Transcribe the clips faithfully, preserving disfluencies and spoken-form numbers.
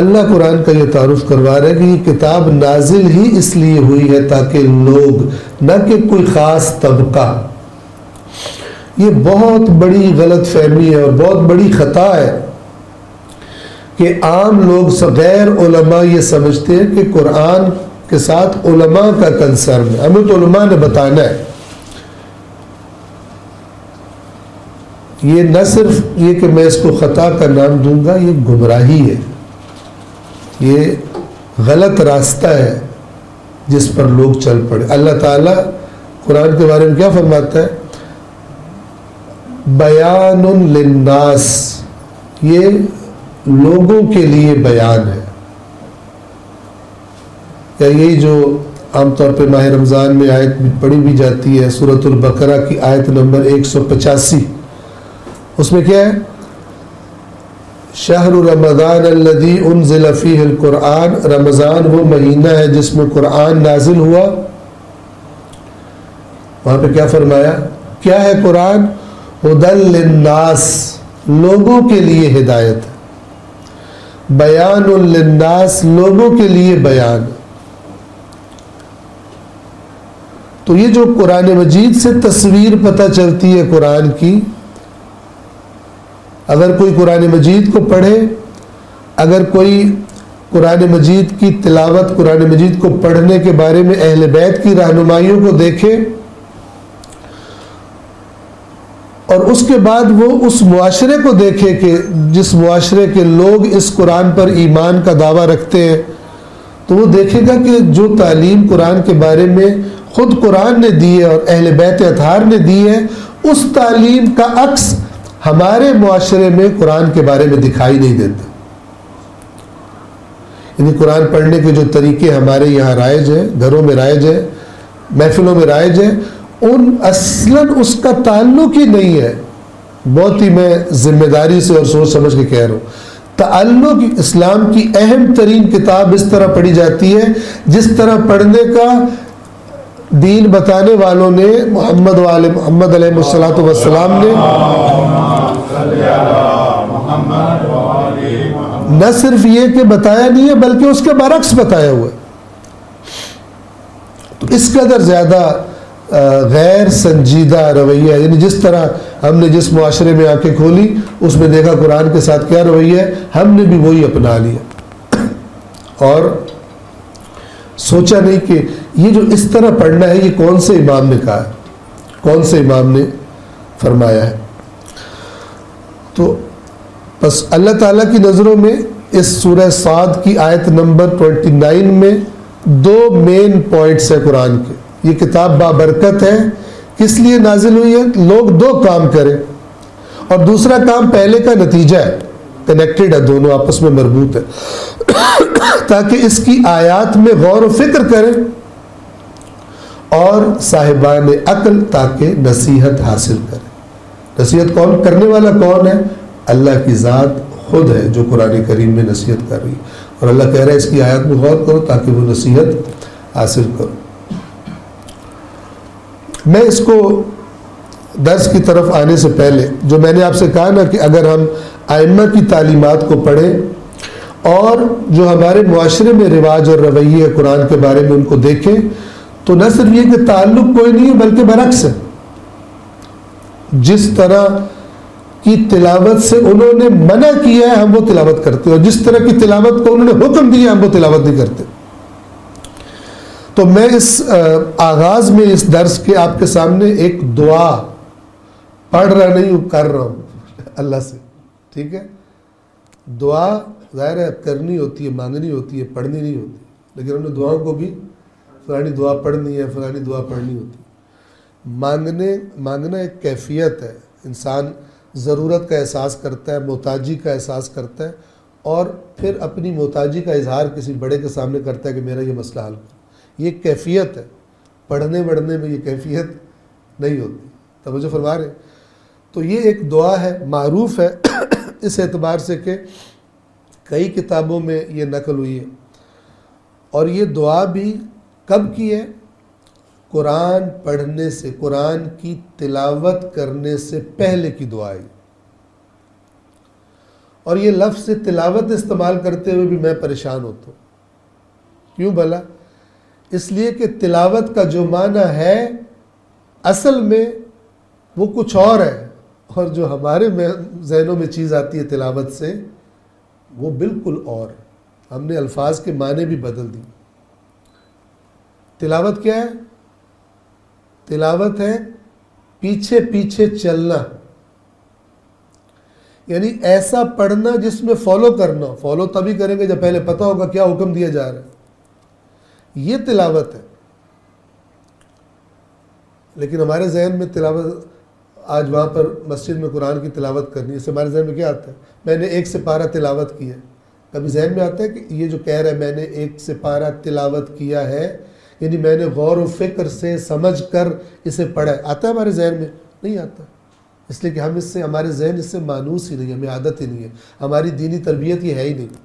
اللہ قرآن کا یہ تعارف کروا رہا ہے کہ یہ کتاب نازل ہی اس لیے ہوئی ہے تاکہ لوگ، نہ کہ کوئی خاص طبقہ. یہ بہت بڑی غلط فہمی ہے اور بہت بڑی خطا ہے کہ عام لوگ غیر علماء یہ سمجھتے ہیں کہ قرآن کے ساتھ علماء کا کنسرن ہے. ہمیں تو علماء نے بتانا ہے. یہ نہ صرف یہ کہ میں اس کو خطا کا نام دوں گا، یہ گمراہی ہے، یہ غلط راستہ ہے جس پر لوگ چل پڑے. اللہ تعالیٰ قرآن کے بارے میں کیا فرماتا ہے؟ بیان للناس، یہ لوگوں کے لیے بیان ہے. یا یہی جو عام طور پہ ماہ رمضان میں آیت پڑھی بھی جاتی ہے، سورۃ البقرہ کی آیت نمبر ایک سو پچاسی، اس میں کیا ہے؟ شہر رمضان الذی انزل فیہ القرآن، رمضان وہ مہینہ ہے جس میں قرآن نازل ہوا. وہاں پہ کیا فرمایا؟ کیا ہے قرآن؟ ہدی للناس، لوگوں کے لیے ہدایت ہے. بیان للناس، لوگوں کے لیے بیان. تو یہ جو قرآن مجید سے تصویر پتہ چلتی ہے قرآن کی، اگر کوئی قرآن مجید کو پڑھے، اگر کوئی قرآن مجید کی تلاوت، قرآن مجید کو پڑھنے کے بارے میں اہل بیت کی رہنمائیوں کو دیکھے، اور اس کے بعد وہ اس معاشرے کو دیکھے کہ جس معاشرے کے لوگ اس قرآن پر ایمان کا دعویٰ رکھتے ہیں، تو وہ دیکھے گا کہ جو تعلیم قرآن کے بارے میں خود قرآن نے دی ہے اور اہل بیت اطہار نے دی ہے، اس تعلیم کا عکس ہمارے معاشرے میں قرآن کے بارے میں دکھائی نہیں دیتا. یعنی قرآن پڑھنے کے جو طریقے ہمارے یہاں رائج ہیں، گھروں میں رائج ہیں، محفلوں میں رائج ہیں، ان اصلاً اس کا تعلق ہی نہیں ہے. بہت ہی میں ذمہ داری سے اور سوچ سمجھ کے کہہ رہا ہوں، تعلق اسلام کی اہم ترین کتاب اس طرح پڑھی جاتی ہے جس طرح پڑھنے کا دین بتانے والوں نے، محمد والے محمد علیہ الصلوۃ والسلام نے نہ صرف یہ کہ بتایا نہیں ہے بلکہ اس کے برعکس بتایا ہوا ہے. تو اس قدر زیادہ غیر سنجیدہ رویہ، یعنی جس طرح ہم نے جس معاشرے میں آنکھیں کھولی اس میں دیکھا قرآن کے ساتھ کیا رویہ ہے، ہم نے بھی وہی اپنا لیا اور سوچا نہیں کہ یہ جو اس طرح پڑھنا ہے یہ کون سے امام نے کہا ہے، کون سے امام نے فرمایا ہے. تو بس اللہ تعالیٰ کی نظروں میں اس سورہ صاد کی آیت نمبر انیس میں دو مین پوائنٹس ہیں قرآن کے. یہ کتاب بابرکت ہے، کس لیے نازل ہوئی ہے؟ لوگ دو کام کریں، اور دوسرا کام پہلے کا نتیجہ ہے، کنیکٹڈ ہے، دونوں آپس میں مربوط ہے، تاکہ اس کی آیات میں غور و فکر کریں اور صاحبان عقل تاکہ نصیحت حاصل کریں. نصیحت کون کرنے والا کون ہے؟ اللہ کی ذات خود ہے جو قرآن کریم میں نصیحت کر رہی ہے، اور اللہ کہہ رہا ہے اس کی آیات میں غور کرو تاکہ وہ نصیحت حاصل کرو. میں اس کو درس کی طرف آنے سے پہلے جو میں نے آپ سے کہا نا کہ اگر ہم ائمہ کی تعلیمات کو پڑھیں اور جو ہمارے معاشرے میں رواج اور رویے قرآن کے بارے میں ان کو دیکھیں، تو نہ صرف یہ کہ تعلق کوئی نہیں ہے بلکہ برعکس ہے. جس طرح کی تلاوت سے انہوں نے منع کیا ہے ہم وہ تلاوت کرتے ہیں، اور جس طرح کی تلاوت کو انہوں نے حکم دیا ہم وہ تلاوت نہیں کرتے. تو میں اس آغاز میں اس درس کے آپ کے سامنے ایک دعا پڑھ رہا نہیں ہوں، کر رہا ہوں اللہ سے، ٹھیک ہے؟ دعا ظاہر ہے کرنی ہوتی ہے، مانگنی ہوتی ہے، پڑھنی نہیں ہوتی، لیکن ہم نے دعاؤں کو بھی فلانی دعا پڑھنی ہے، فلانی دعا پڑھنی ہوتی ہے. مانگنے مانگنا ایک کیفیت ہے، انسان ضرورت کا احساس کرتا ہے، محتاجی کا احساس کرتا ہے، اور پھر اپنی محتاجی کا اظہار کسی بڑے کے سامنے کرتا ہے کہ میرا یہ مسئلہ حل کر. یہ کیفیت ہے، پڑھنے وڑھنے میں یہ کیفیت نہیں ہوتی. توجہ فرما رہے ہیں؟ تو یہ ایک دعا ہے، معروف ہے اس اعتبار سے کہ کئی کتابوں میں یہ نقل ہوئی ہے. اور یہ دعا بھی کب کی ہے؟ قرآن پڑھنے سے، قرآن کی تلاوت کرنے سے پہلے کی دعا ہے. اور یہ لفظ تلاوت استعمال کرتے ہوئے بھی میں پریشان ہوتا ہوں. کیوں بھلا؟ اس لیے کہ تلاوت کا جو معنی ہے اصل میں وہ کچھ اور ہے، اور جو ہمارے ذہنوں میں چیز آتی ہے تلاوت سے وہ بالکل اور. ہم نے الفاظ کے معنی بھی بدل دی. تلاوت کیا ہے؟ تلاوت ہے پیچھے پیچھے چلنا، یعنی ایسا پڑھنا جس میں فالو کرنا. فالو تبھی کریں گے جب پہلے پتہ ہوگا کیا حکم دیا جا رہا ہے. یہ تلاوت ہے. لیکن ہمارے ذہن میں تلاوت، آج وہاں پر مسجد میں قرآن کی تلاوت کرنی ہے، اس سے ہمارے ذہن میں کیا آتا ہے؟ میں نے ایک سپارہ تلاوت کیا ہے. کبھی ذہن میں آتا ہے کہ یہ جو کہہ رہا ہے میں نے ایک سپارہ تلاوت کیا ہے، یعنی میں نے غور و فکر سے سمجھ کر اسے پڑھا ہے؟ آتا ہے ہمارے ذہن میں؟ نہیں آتا. اس لیے کہ ہم اس سے، ہمارے ذہن اس سے مانوس ہی نہیں، ہمیں عادت ہی نہیں ہے، ہماری دینی تربیت یہ ہے ہی نہیں.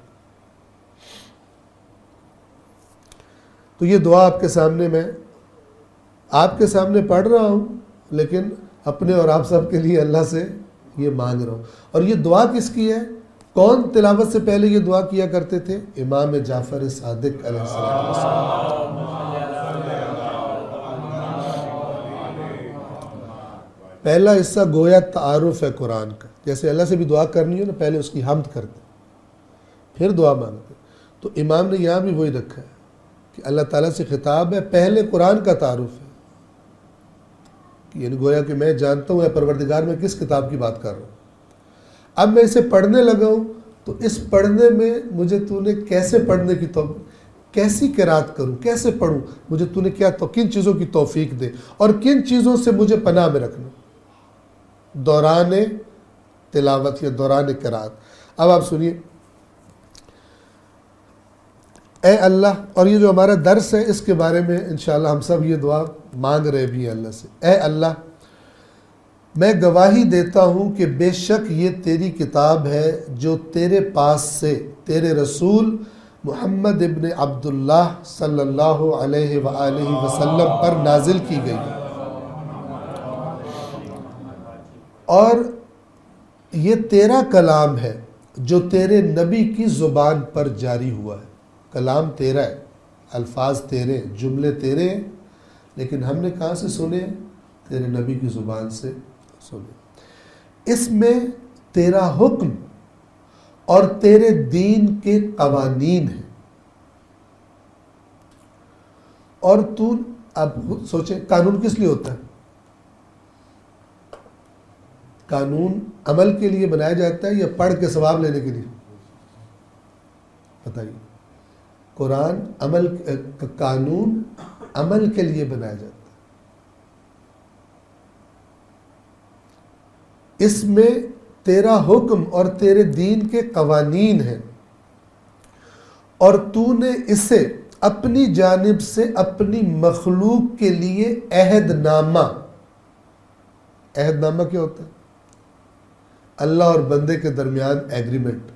تو یہ دعا آپ کے سامنے میں آپ کے سامنے پڑھ رہا ہوں، لیکن اپنے اور آپ سب کے لیے اللہ سے یہ مانگ رہا ہوں. اور یہ دعا کس کی ہے؟ کون تلاوت سے پہلے یہ دعا کیا کرتے تھے؟ امام جعفر صادق علیہ السلام. پہلا حصہ گویا تعارف ہے قرآن کا. جیسے اللہ سے بھی دعا کرنی ہو نا، پہلے اس کی حمد کرتے پھر دعا مانگتے. تو امام نے یہاں بھی وہی رکھا ہے کہ اللہ تعالیٰ سے خطاب ہے، پہلے قرآن کا تعارف ہے. یعنی گویا کہ میں جانتا ہوں اے پروردگار میں کس کتاب کی بات کر رہا ہوں. اب میں اسے پڑھنے لگا ہوں تو اس پڑھنے میں مجھے تو نے کیسے پڑھنے کی تو کیسی قرات کروں، کیسے پڑھوں، مجھے تو نے کیا تو کن چیزوں کی توفیق دے، اور کن چیزوں سے مجھے پناہ میں رکھنا دوران تلاوت یا دوران قرات. اب آپ سنیے، اے اللہ، اور یہ جو ہمارا درس ہے اس کے بارے میں انشاءاللہ ہم سب یہ دعا مانگ رہے بھی ہیں اللہ سے. اے اللہ، میں گواہی دیتا ہوں کہ بے شک یہ تیری کتاب ہے جو تیرے پاس سے تیرے رسول محمد ابن عبداللہ صلی اللہ علیہ وآلہ وسلم پر نازل کی گئی ہے، اور یہ تیرا کلام ہے جو تیرے نبی کی زبان پر جاری ہوا ہے. کلام تیرا ہے، الفاظ تیرے، جملے تیرے، لیکن ہم نے کہاں سے سنے؟ تیرے نبی کی زبان سے سنے. اس میں تیرا حکم اور تیرے دین کے قوانین ہیں. اور تو اب سوچیں، قانون کس لیے ہوتا ہے؟ قانون عمل کے لیے بنایا جاتا ہے یا پڑھ کے ثواب لینے کے لیے؟ بتائیے. قرآن عمل، قانون عمل کے لیے بنایا جاتا ہے. اس میں تیرا حکم اور تیرے دین کے قوانین ہیں، اور تو نے اسے اپنی جانب سے اپنی مخلوق کے لیے عہد نامہ. عہد نامہ کیا ہوتا ہے؟ اللہ اور بندے کے درمیان ایگریمنٹ.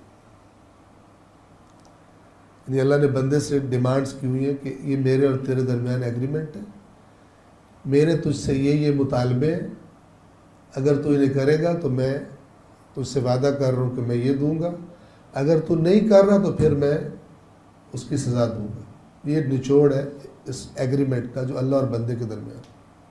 یعنی اللہ نے بندے سے ڈیمانڈز کی ہوئی ہیں کہ یہ میرے اور تیرے درمیان ایگریمنٹ ہے، میرے تجھ سے یہ یہ مطالبے ہیں، اگر تو انہیں کرے گا تو میں تجھ سے وعدہ کر رہا ہوں کہ میں یہ دوں گا، اگر تو نہیں کر رہا تو پھر میں اس کی سزا دوں گا. یہ نچوڑ ہے اس ایگریمنٹ کا جو اللہ اور بندے کے درمیان.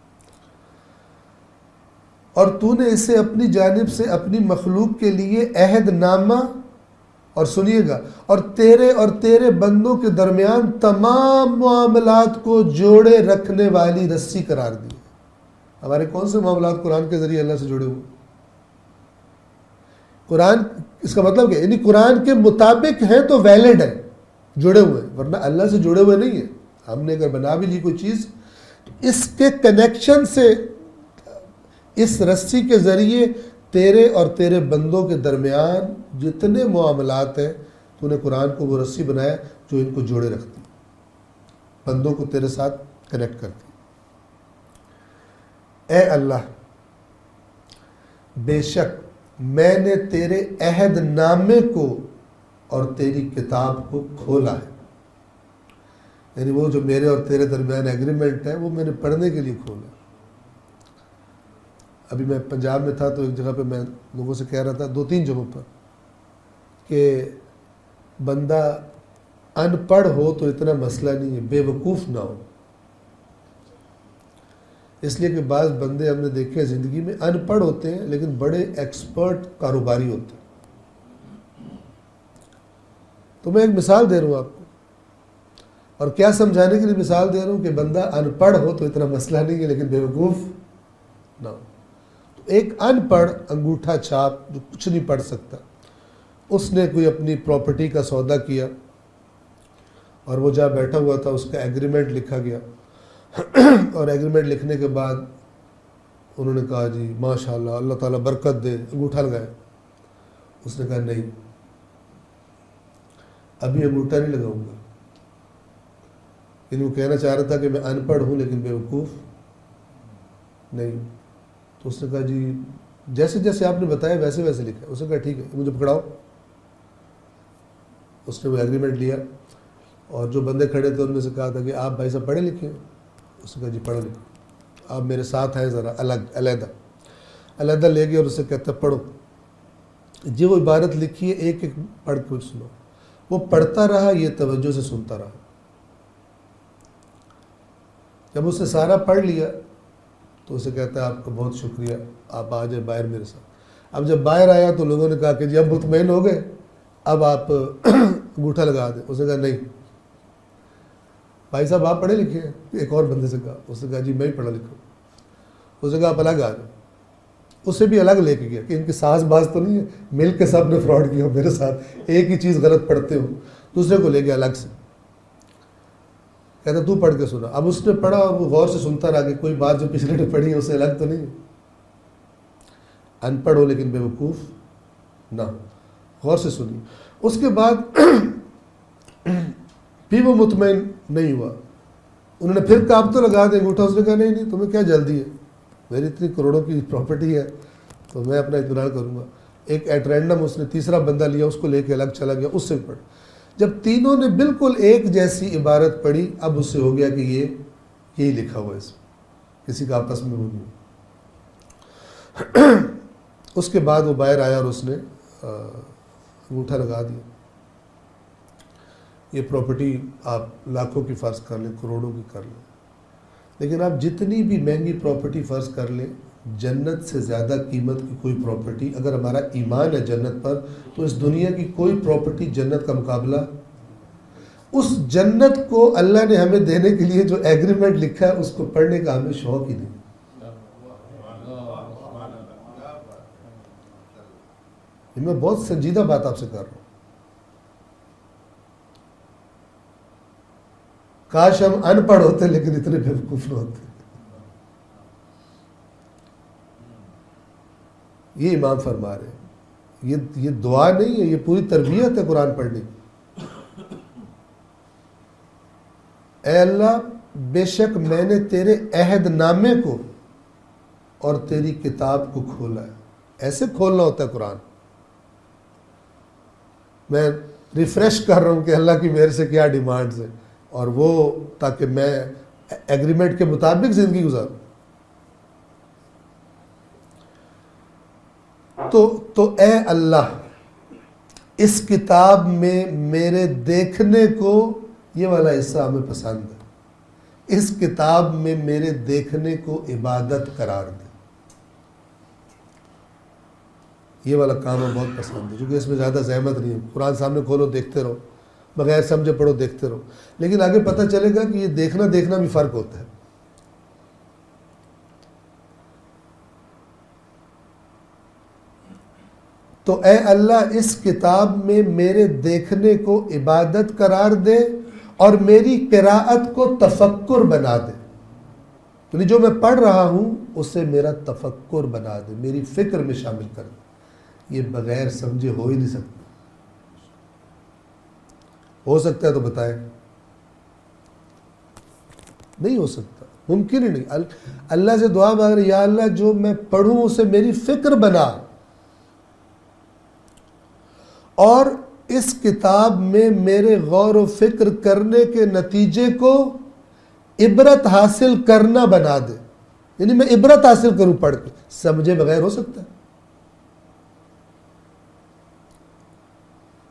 اور تو نے اسے اپنی جانب سے اپنی مخلوق کے لیے عہد نامہ، اور سنیے گا، اور تیرے اور تیرے بندوں کے درمیان تمام معاملات کو جوڑے رکھنے والی رسی قرار دی. ہمارے کون سے معاملات قرآن کے ذریعے اللہ سے جڑے ہوئے؟ قرآن، اس کا مطلب کیا؟ یعنی قرآن کے مطابق ہیں تو ویلڈ ہے، جڑے ہوئے ہیں، ورنہ اللہ سے جڑے ہوئے نہیں ہیں. ہم نے اگر بنا بھی لی کوئی چیز تو اس کے کنیکشن سے، اس رسی کے ذریعے تیرے اور تیرے بندوں کے درمیان جتنے معاملات ہیں، تو نے قرآن کو وہ رسی بنایا جو ان کو جوڑے رکھتی، بندوں کو تیرے ساتھ کنیکٹ کرتی. اے اللہ، بے شک میں نے تیرے عہد نامے کو اور تیری کتاب کو کھولا ہے. یعنی وہ جو میرے اور تیرے درمیان ایگریمنٹ ہے وہ میں نے پڑھنے کے لیے کھولا. ابھی میں پنجاب میں تھا تو ایک جگہ پہ میں لوگوں سے کہہ رہا تھا، دو تین جگہوں پر کہ بندہ ان پڑھ ہو تو اتنا مسئلہ نہیں ہے، بے وقوف نہ ہو. اس لیے کہ بعض بندے ہم نے دیکھے زندگی میں ان پڑھ ہوتے ہیں لیکن بڑے ایکسپرٹ کاروباری ہوتے ہیں. تو میں ایک مثال دے رہا ہوں آپ کو، اور کیا سمجھانے کے لیے مثال دے رہا ہوں کہ بندہ ان پڑھ ہو تو اتنا مسئلہ نہیں ہے لیکن بے وقوف نہ ہو. تو ایک ان پڑھ انگوٹھا چھاپ جو کچھ نہیں پڑھ سکتا، اس نے کوئی اپنی پراپرٹی کا سودا کیا اور وہ جہاں بیٹھا ہوا تھا اس کا ایگریمنٹ لکھا گیا، اور ایگریمنٹ لکھنے کے بعد انہوں نے کہا جی ماشاءاللہ اللہ تعالیٰ برکت دے، انگوٹھا لگائے. اس نے کہا نہیں، ابھی انگوٹھا نہیں لگاؤں گا. یعنی وہ کہنا چاہ رہا تھا کہ میں ان پڑھ ہوں لیکن بے وقوف نہیں. تو اس نے کہا جی جیسے جیسے آپ نے بتایا ویسے ویسے لکھا. اس نے کہا ٹھیک ہے مجھے پکڑاؤ. اس نے وہ ایگریمنٹ لیا اور جو بندے کھڑے تھے ان میں سے کہا تھا کہ آپ بھائی صاحب پڑھے لکھے ہیں؟ اس نے کہا جی پڑھو لکھو، آپ میرے ساتھ آئیں ذرا الگ علیحدہ. علیحدہ لے گئے اور اسے کہتا پڑھو. جی وہ عبارت لکھی ہے ایک ایک پڑھ کے سنو. وہ پڑھتا رہا، یہ توجہ سے سنتا رہا. جب اس نے سارا پڑھ لیا تو اسے کہتا ہے آپ کا بہت شکریہ، آپ آ جائیں باہر میرے ساتھ. اب جب باہر آیا تو لوگوں نے کہا کہ جی اب مطمئن ہو گئے، اب آپ انگوٹھا لگا دیں. اس نے کہا نہیں بھائی صاحب آپ پڑھے لکھے ہیں؟ ایک اور بندے سے کہا. اس نے کہا جی میں ہی پڑھا لکھا. اس نے کہا آپ الگ آ جائیں. اسے بھی الگ لے کے گیا کہ ان کی ساز باز تو نہیں ہے، مل کے سب نے فراڈ کیا میرے ساتھ، ایک ہی چیز غلط پڑھتے ہو. دوسرے کو لے گیا الگ سے، کہتا تو پڑھ کے سنا. اب اس نے پڑھا اور وہ غور سے سنتا رہا کہ کوئی بات جو پچھلے نے پڑھی ہے اسے الگ تو نہیں ہے. ان پڑھ ہو لیکن بے وقوف نہ، غور سے سنی. اس کے بعد بھی وہ مطمئن نہیں ہوا. انہوں نے پھر کہا اب تو لگا دیں انگوٹھا. اس نے کہا نہیں نہیں تمہیں کیا جلدی ہے، میری اتنی کروڑوں کی پراپرٹی ہے تو میں اپنا اطمینان کروں گا. ایک ایٹ رینڈم اس نے تیسرا بندہ لیا، اس کو لے کے الگ چلا گیا، اس سے پڑھ. جب تینوں نے بالکل ایک جیسی عبارت پڑھی اب اس سے ہو گیا کہ یہ یہی لکھا ہوا ہے اس میں، کسی کا آپس میں وہ نہیں. اس کے بعد وہ باہر آیا اور اس نے انگوٹھا لگا دیا. یہ پراپرٹی آپ لاکھوں کی فرض کر لیں، کروڑوں کی کر لیں، لیکن آپ جتنی بھی مہنگی پراپرٹی فرض کر لیں، جنت سے زیادہ قیمت کی کوئی پراپرٹی، اگر ہمارا ایمان ہے جنت پر، تو اس دنیا کی کوئی پراپرٹی جنت کا مقابلہ. اس جنت کو اللہ نے ہمیں دینے کے لیے جو ایگریمنٹ لکھا ہے اس کو پڑھنے کا ہمیں شوق ہی نہیں. میں بہت سنجیدہ بات آپ سے کر رہا ہوں. کاش ہم ان پڑھ ہوتے لیکن اتنے بے وقوف نہ ہوتے. یہ امام فرما رہے ہیں، یہ یہ دعا نہیں ہے، یہ پوری تربیت ہے قرآن پڑھنے کی. اے اللہ بے شک میں نے تیرے عہد نامے کو اور تیری کتاب کو کھولا ہے. ایسے کھولنا ہوتا ہے قرآن. میں ریفریش کر رہا ہوں کہ اللہ کی میرے سے کیا ڈیمانڈز ہیں، اور وہ تاکہ میں ایگریمنٹ کے مطابق زندگی گزاروں. تو تو اے اللہ اس کتاب میں میرے دیکھنے کو، یہ والا حصہ ہمیں پسند ہے، اس کتاب میں میرے دیکھنے کو عبادت قرار دے. یہ والا کام ہمیں بہت پسند ہے کیونکہ اس میں زیادہ زحمت نہیں ہے. قرآن سامنے کھولو دیکھتے رہو، بغیر سمجھے پڑھو دیکھتے رہو. لیکن آگے پتہ چلے گا کہ یہ دیکھنا دیکھنا بھی فرق ہوتا ہے. تو اے اللہ اس کتاب میں میرے دیکھنے کو عبادت قرار دے اور میری قراءت کو تفکر بنا دے. یعنی جو میں پڑھ رہا ہوں اسے میرا تفکر بنا دے، میری فکر میں شامل کر دے. یہ بغیر سمجھے ہو ہی نہیں سکتا. ہو سکتا ہے تو بتائیں. نہیں ہو سکتا، ممکن ہی نہیں. اللہ سے دعا مانگ رہے یا اللہ جو میں پڑھوں اسے میری فکر بنا، اور اس کتاب میں میرے غور و فکر کرنے کے نتیجے کو عبرت حاصل کرنا بنا دے. یعنی میں عبرت حاصل کروں پڑھ کے. سمجھے بغیر ہو سکتا ہے؟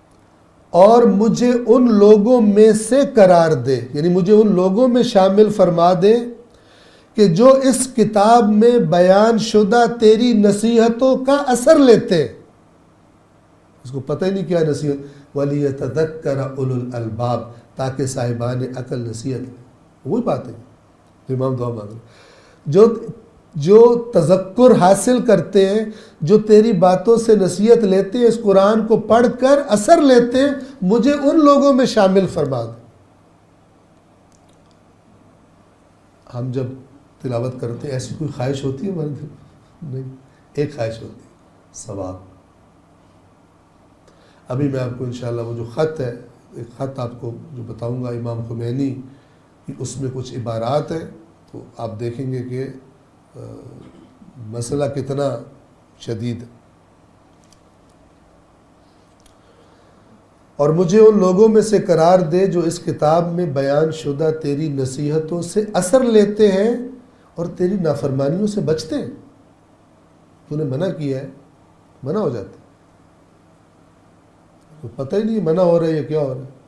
اور مجھے ان لوگوں میں سے قرار دے، یعنی مجھے ان لوگوں میں شامل فرما دے کہ جو اس کتاب میں بیان شدہ تیری نصیحتوں کا اثر لیتے ہیں۔ اس کو پتہ ہی نہیں کیا نصیحت، وَلِيَتَذَكَّرَ أُولُو الْأَلْبَابِ، تاکہ صاحبان عقل نصیحت لیں۔ وہی بات ہے جو امام دعا مانگ رہے، جو جو تذکر حاصل کرتے ہیں، جو تیری باتوں سے نصیحت لیتے ہیں، اس قرآن کو پڑھ کر اثر لیتے ہیں، مجھے ان لوگوں میں شامل فرما دے۔ ہم جب تلاوت کرتے ہیں ایسی کوئی خواہش ہوتی ہے ہمارے دل میں؟ نہیں، ایک خواہش ہوتی ہے، ثواب۔ ابھی میں آپ کو انشاءاللہ وہ جو خط ہے، ایک خط آپ کو جو بتاؤں گا امام خمینی کی، اس میں کچھ عبارات ہیں، تو آپ دیکھیں گے کہ مسئلہ کتنا شدید ہے۔ اور مجھے ان لوگوں میں سے قرار دے جو اس کتاب میں بیان شدہ تیری نصیحتوں سے اثر لیتے ہیں اور تیری نافرمانیوں سے بچتے ہیں۔ تو نے منع کیا ہے، منع ہو جاتے، تو پتہ ہی نہیں منع ہو رہا ہے یا کیا ہو رہا ہے۔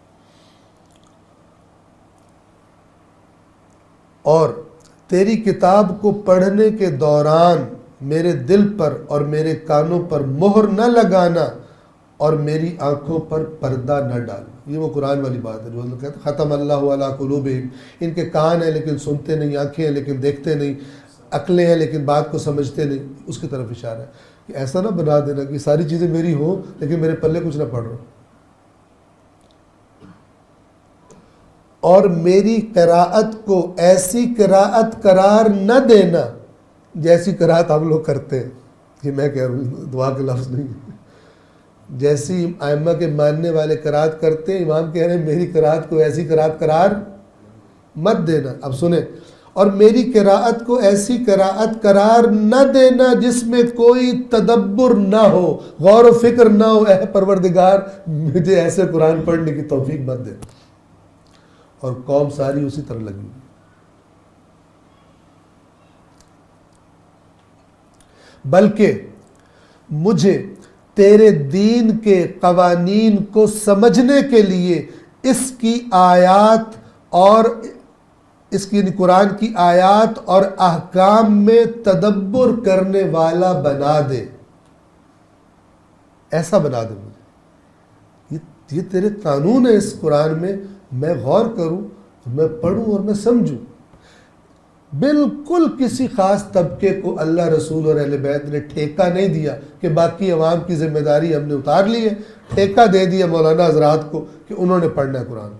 اور تیری کتاب کو پڑھنے کے دوران میرے دل پر اور میرے کانوں پر مہر نہ لگانا اور میری آنکھوں پر پردہ نہ ڈالنا۔ یہ وہ قرآن والی بات ہے جو اللہ کہتے ہیں ختم اللہ علی قلوبہم، ان کے کان ہیں لیکن سنتے نہیں، آنکھیں ہیں لیکن دیکھتے نہیں، عقلیں ہیں لیکن بات کو سمجھتے نہیں۔ اس کی طرف اشارہ ہے کہ ایسا نہ بنا دینا کہ ساری چیزیں میری ہوں لیکن میرے پلے کچھ نہ پڑھ رہا، اور میری قراءت کو ایسی قراءت قرار نہ دینا جیسی قراءت ہم لوگ کرتے ہیں۔ یہ میں کہہ رہا ہوں، دعا کے لفظ نہیں، جیسی ائمہ کے ماننے والے قراءت کرتے ہیں، امام کہہ رہے ہیں میری قراءت کو ایسی قراءت قرار مت دینا۔ اب سنیں، اور میری قراءت کو ایسی قراءت قرار نہ دینا جس میں کوئی تدبر نہ ہو، غور و فکر نہ ہو۔ اے پروردگار مجھے ایسے قرآن پڑھنے کی توفیق مت دے۔ اور قوم ساری اسی طرح لگی، بلکہ مجھے تیرے دین کے قوانین کو سمجھنے کے لیے اس کی آیات اور اس کی یعنی قرآن کی آیات اور احکام میں تدبر کرنے والا بنا دے، ایسا بنا دے مجھے۔ یہ یہ تیرے قانون ہے اس قرآن میں، میں غور کروں، میں پڑھوں اور میں سمجھوں۔ بالکل کسی خاص طبقے کو اللہ رسول اور اہل بیت نے ٹھیکہ نہیں دیا کہ باقی عوام کی ذمہ داری ہم نے اتار لی ہے، ٹھیکہ دے دیا مولانا حضرات کو کہ انہوں نے پڑھنا ہے قرآن۔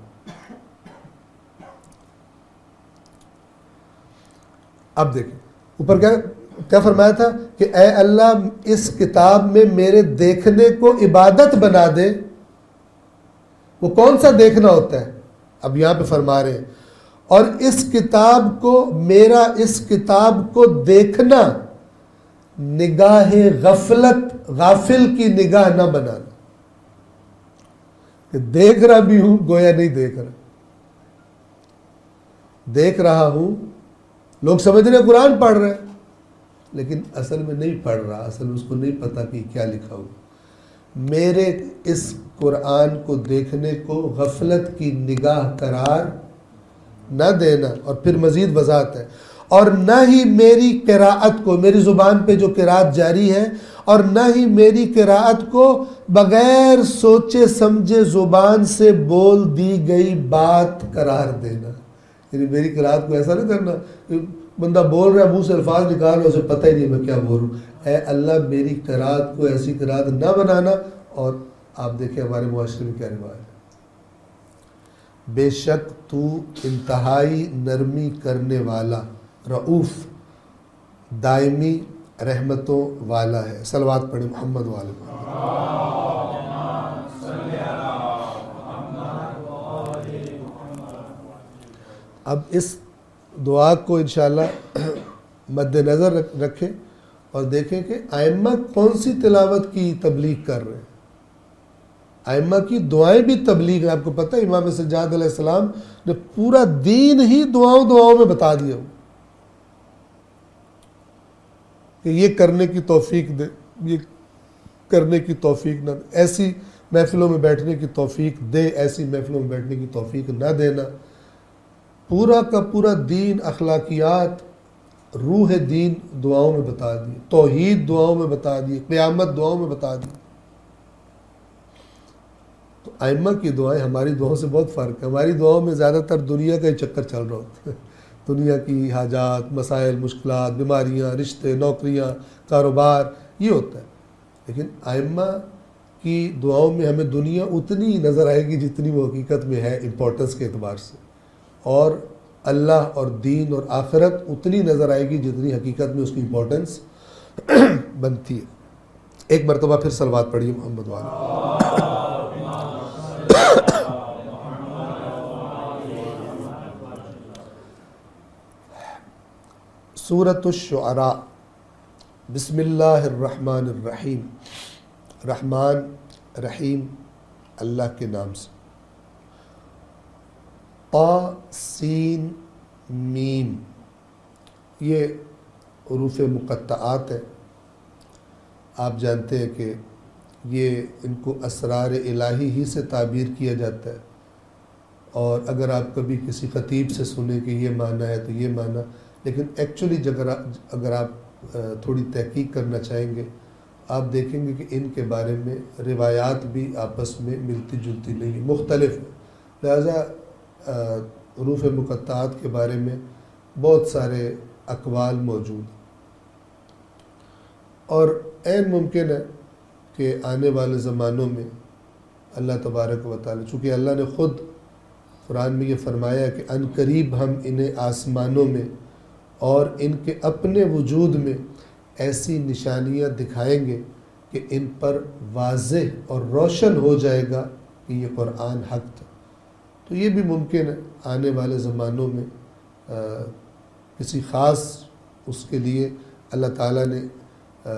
اب دیکھیں اوپر کیا کیا فرمایا تھا کہ اے اللہ اس کتاب میں میرے دیکھنے کو عبادت بنا دے۔ وہ کون سا دیکھنا ہوتا ہے؟ اب یہاں پہ فرما رہے ہیں، اور اس کتاب کو میرا اس کتاب کو دیکھنا نگاہ غفلت، غافل کی نگاہ نہ بنانا کہ دیکھ رہا بھی ہوں گویا نہیں دیکھ رہا، دیکھ رہا ہوں، لوگ سمجھ رہے ہیں قرآن پڑھ رہے ہیں لیکن اصل میں نہیں پڑھ رہا، اصل میں اس کو نہیں پتا کہ کیا لکھا ہوا۔ میرے اس قرآن کو دیکھنے کو غفلت کی نگاہ قرار نہ دینا۔ اور پھر مزید وضاحت ہے، اور نہ ہی میری قراءت کو، میری زبان پہ جو قراءت جاری ہے، اور نہ ہی میری قراءت کو بغیر سوچے سمجھے زبان سے بول دی گئی بات قرار دینا۔ یعنی میری قراءت کو ایسا نہ کرنا کہ بندہ بول رہا ہے، منہ سے الفاظ نکال رہا ہے، اسے پتہ ہی نہیں میں کیا بول رہا ہوں۔ اے اللہ میری قراءت کو ایسی قراءت نہ بنانا۔ اور آپ دیکھیں ہمارے معاشرے میں کیا رواج ہے، بے شک تو انتہائی نرمی کرنے والا، رؤوف، دائمی رحمتوں والا ہے۔ صلوات پڑھیں محمد والے محمد۔ اب اس دعا کو انشاءاللہ مد نظر رکھیں اور دیکھیں کہ ائمہ کون سی تلاوت کی تبلیغ کر رہے ہیں۔ ائمہ کی دعائیں بھی تبلیغ ہے۔ آپ کو پتہ ہے امام سجاد علیہ السلام نے پورا دین ہی دعاؤں دعاؤں میں بتا دیا ہو کہ یہ کرنے کی توفیق دے، یہ کرنے کی توفیق نہ دے۔ ایسی محفلوں میں بیٹھنے کی توفیق دے، ایسی محفلوں میں بیٹھنے کی توفیق نہ دینا۔ پورا کا پورا دین، اخلاقیات، روح دین دعاؤں میں بتا دی، توحید دعاؤں میں بتا دی، قیامت دعاؤں میں بتا دی۔ تو ائمہ کی دعائیں ہماری دعاؤں سے بہت فرق ہے۔ ہماری دعاؤں میں زیادہ تر دنیا کا ہی چکر چل رہا ہوتا ہے، دنیا کی حاجات، مسائل، مشکلات، بیماریاں، رشتے، نوکریاں، کاروبار، یہ ہوتا ہے۔ لیکن ائمہ کی دعاؤں میں ہمیں دنیا اتنی نظر آئے گی جتنی وہ حقیقت میں ہے امپورٹنس کے اعتبار سے، اور اللہ اور دین اور آخرت اتنی نظر آئے گی جتنی حقیقت میں اس کی امپورٹنس بنتی ہے۔ ایک مرتبہ پھر صلوات پڑھیے محمد والا۔ سورۃ الشعراء، بسم اللہ الرحمن الرحیم، رحمان رحیم اللہ کے نام سے۔ طا سین میم، یہ حروف مقطعات ہیں۔ آپ جانتے ہیں کہ یہ ان کو اسرار الہی ہی سے تعبیر کیا جاتا ہے، اور اگر آپ کبھی کسی خطیب سے سنیں کہ یہ معنی ہے تو یہ معنی، لیکن ایکچولی اگر آپ تھوڑی تحقیق کرنا چاہیں گے آپ دیکھیں گے کہ ان کے بارے میں روایات بھی آپس میں ملتی جلتی نہیں، مختلف ہیں۔ لہذا حروف مقطعات کے بارے میں بہت سارے اقوال موجود ہیں، اور عین ممکن ہے کہ آنے والے زمانوں میں اللہ تبارک و تعالی، چونکہ اللہ نے خود قرآن میں یہ فرمایا کہ ان قریب ہم انہیں آسمانوں میں اور ان کے اپنے وجود میں ایسی نشانیاں دکھائیں گے کہ ان پر واضح اور روشن ہو جائے گا کہ یہ قرآن حق تھا۔ تو یہ بھی ممکن ہے آنے والے زمانوں میں آ, کسی خاص اس کے لیے اللہ تعالیٰ نے آ,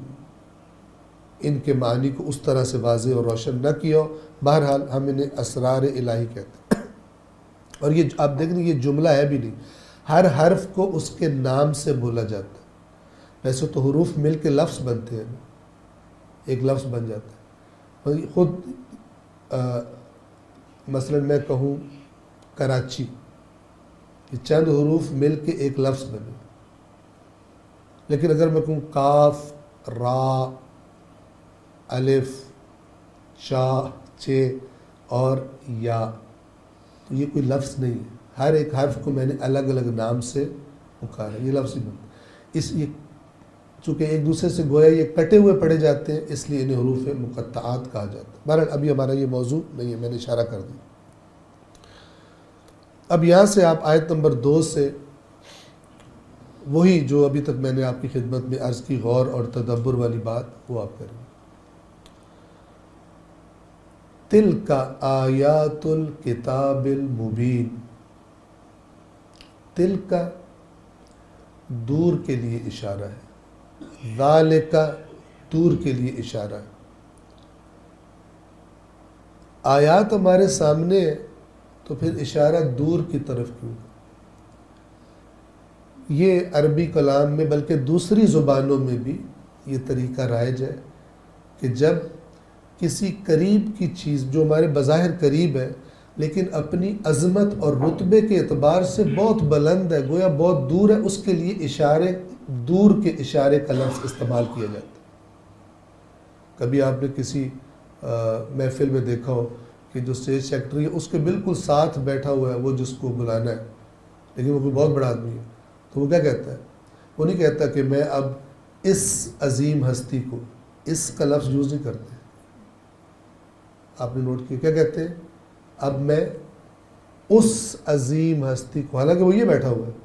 ان کے معنی کو اس طرح سے واضح اور روشن نہ کیا ہو۔ بہرحال ہم انہیں اسرار الہی کہتے ہیں، اور یہ آپ دیکھ لیں یہ جملہ ہے بھی نہیں، ہر حرف کو اس کے نام سے بولا جاتا ہے۔ ویسے تو حروف مل کے لفظ بنتے ہیں، ایک لفظ بن جاتا ہے۔ خود آ, مثلا میں کہوں کراچی، یہ چند حروف مل کے ایک لفظ بنے، لیکن اگر میں کہوں کاف، را، الف، شا، چے اور یا، تو یہ کوئی لفظ نہیں ہے۔ ہر ایک حرف کو میں نے الگ الگ نام سے پکارا، یہ لفظ ہی بنتا ہے۔ اس یہ چونکہ ایک دوسرے سے گویا یہ کٹے ہوئے پڑھے جاتے ہیں، اس لیے انہیں حروف مقطعات کہا جاتا ہے۔ بہرحال ابھی ہمارا یہ موضوع نہیں ہے، میں نے اشارہ کر دیا۔ اب یہاں سے آپ آیت نمبر دو سے وہی جو ابھی تک میں نے آپ کی خدمت میں عرض کی غور اور تدبر والی بات وہ آپ کریں۔ تِلْکَ آیات الکتاب المبین، تِلْکَ دور کے لیے اشارہ ہے، ذالک دور کے لیے اشارہ ہے۔ آیات ہمارے سامنے ہے تو پھر اشارہ دور کی طرف کیوں؟ یہ عربی کلام میں بلکہ دوسری زبانوں میں بھی یہ طریقہ رائج ہے کہ جب کسی قریب کی چیز جو ہمارے بظاہر قریب ہے لیکن اپنی عظمت اور رتبے کے اعتبار سے بہت بلند ہے، گویا بہت دور ہے، اس کے لیے اشارے، دور کے اشارے کا لفظ استعمال کیا جاتا ہے۔ کبھی آپ نے کسی محفل میں دیکھا ہو کہ جو اسٹیج سیکرٹری ہے اس کے بالکل ساتھ بیٹھا ہوا ہے وہ جس کو بلانا ہے، لیکن وہ کوئی بہت بڑا آدمی ہے، تو وہ کیا کہتا ہے؟ وہ نہیں کہتا کہ میں اب اس عظیم ہستی کو، اس کا لفظ یوز نہیں کرتے۔ آپ نے نوٹ کیا کیا کہتے ہیں؟ اب میں اس عظیم ہستی کو، حالانکہ وہ یہ بیٹھا ہوا ہے،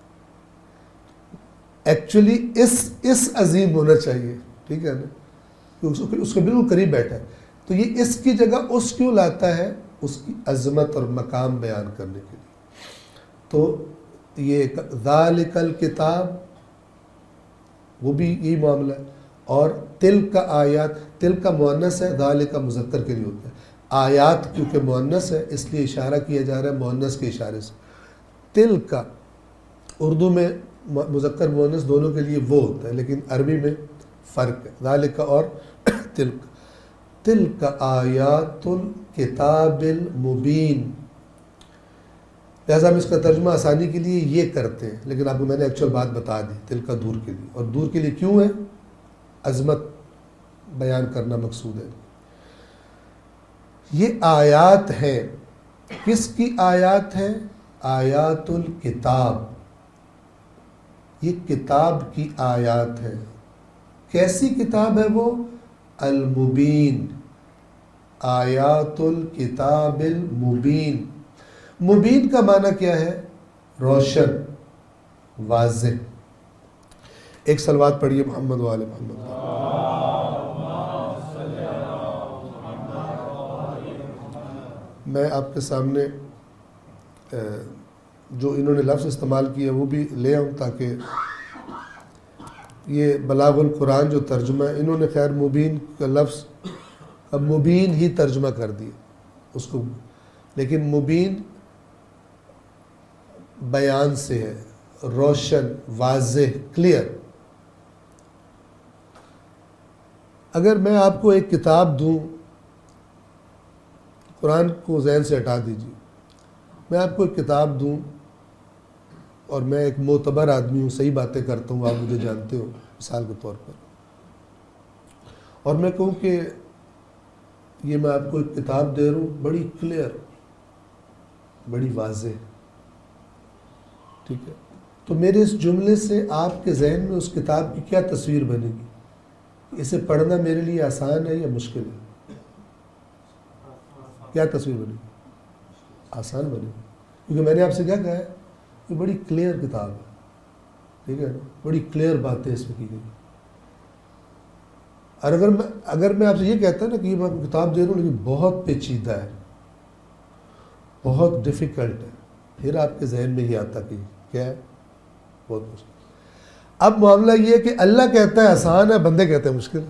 ایکچولی اس اس عظیم ہونا چاہیے، ٹھیک ہے نا، اس کے بالکل قریب بیٹھا ہے، تو یہ اس کی جگہ اس کیوں لاتا ہے؟ اس کی عظمت اور مقام بیان کرنے کے لیے۔ تو یہ ذالک الکتاب، وہ بھی یہی معاملہ ہے، اور تل کا آیات، تل کا مؤنث ہے، ذالک مذکر کے لیے ہوتا ہے، آیات کیونکہ مؤنث ہے اس لیے اشارہ کیا جا رہا ہے مؤنث کے اشارے سے۔ تل کا اردو میں مذکر مؤنث دونوں کے لیے وہ ہوتا ہے، لیکن عربی میں فرق ہے، ذالک اور تل کا۔ تلک آیات الکتاب المبین. لہٰذا ہم اس کا ترجمہ آسانی کے لیے یہ کرتے ہیں، لیکن آپ کو میں نے ایکچوئل بات بتا دی. تلک دور کے لیے، اور دور کے لیے کیوں ہے؟ عظمت بیان کرنا مقصود ہے. یہ آیات ہیں، کس کی آیات ہیں؟ آیات الکتاب. یہ کتاب کی آیات ہے. کیسی کتاب ہے وہ؟ المبین. آیات الکتاب المبین. مبین کا معنی کیا ہے؟ روشن، واضح. ایک صلوات پڑھیے محمد و آل محمد. میں آپ کے سامنے جو انہوں نے لفظ استعمال کیا وہ بھی لے آؤں تاکہ یہ بلاغ القرآن جو ترجمہ ہے، انہوں نے خیر مبین کا لفظ اب مبین ہی ترجمہ کر دیا اس کو، لیکن مبین بیان سے ہے، روشن، واضح، کلیئر. اگر میں آپ کو ایک کتاب دوں، قرآن کو ذہن سے ہٹا دیجیے، میں آپ کو ایک کتاب دوں اور میں ایک معتبر آدمی ہوں، صحیح باتیں کرتا ہوں، آپ مجھے جانتے ہو مثال کے طور پر، اور میں کہوں کہ یہ میں آپ کو ایک کتاب دے رہا ہوں بڑی کلیئر، بڑی واضح، ٹھیک ہے، تو میرے اس جملے سے آپ کے ذہن میں اس کتاب کی کیا تصویر بنے گی؟ اسے پڑھنا میرے لیے آسان ہے یا مشکل ہے؟ کیا تصویر بنے گی؟ آسان بنے گی، کیونکہ میں نے آپ سے کیا کہا ہے؟ یہ بڑی کلیئر کتاب ہے، ٹھیک ہے نا، بڑی کلیئر باتیں اس میں کی گئی. اور اگر میں اگر میں آپ سے یہ کہتا نا کہ یہ میں کتاب دے رہا ہوں لیکن بہت پیچیدہ ہے، بہت ڈیفیکلٹ ہے، پھر آپ کے ذہن میں ہی آتا کہ کیا ہے؟ بہت مشکل. اب معاملہ یہ ہے کہ اللہ کہتا ہے آسان ہے، بندے کہتے ہیں مشکل ہے.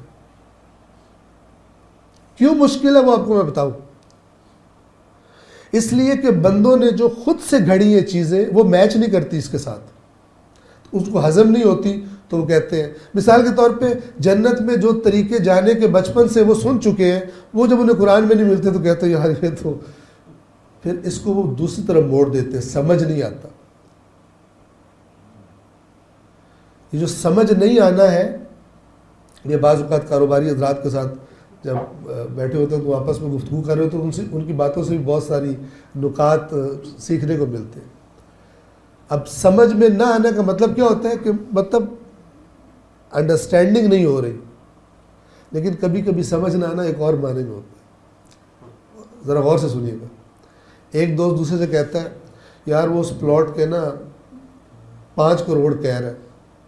کیوں مشکل ہے وہ آپ کو میں بتاؤں. اس لیے کہ بندوں نے جو خود سے گھڑی یہ چیزیں وہ میچ نہیں کرتی اس کے ساتھ، اس کو ہضم نہیں ہوتی، تو وہ کہتے ہیں. مثال کے طور پہ جنت میں جو طریقے جانے کے بچپن سے وہ سن چکے ہیں، وہ جب انہیں قرآن میں نہیں ملتے تو کہتے ہیں یار یہ تو، پھر اس کو وہ دوسری طرف موڑ دیتے ہیں، سمجھ نہیں آتا. یہ جو سمجھ نہیں آنا ہے، یہ بعض اوقات کاروباری حضرات کے ساتھ جب بیٹھے ہوتے ہیں تو آپس میں گفتگو کر رہے ہوتے ہیں، ان سے ان کی باتوں سے بھی بہت ساری نکات سیکھنے کو ملتے ہیں. اب سمجھ میں نہ آنے کا مطلب کیا ہوتا ہے کہ مطلب انڈرسٹینڈنگ نہیں ہو رہی، لیکن کبھی کبھی سمجھ نہ آنا ایک اور معنی میں ہوتا ہے. ذرا غور سے سنیے گا. ایک دوست دوسرے سے کہتا ہے یار وہ اس پلاٹ کے نا پانچ کروڑ کہہ رہا ہے،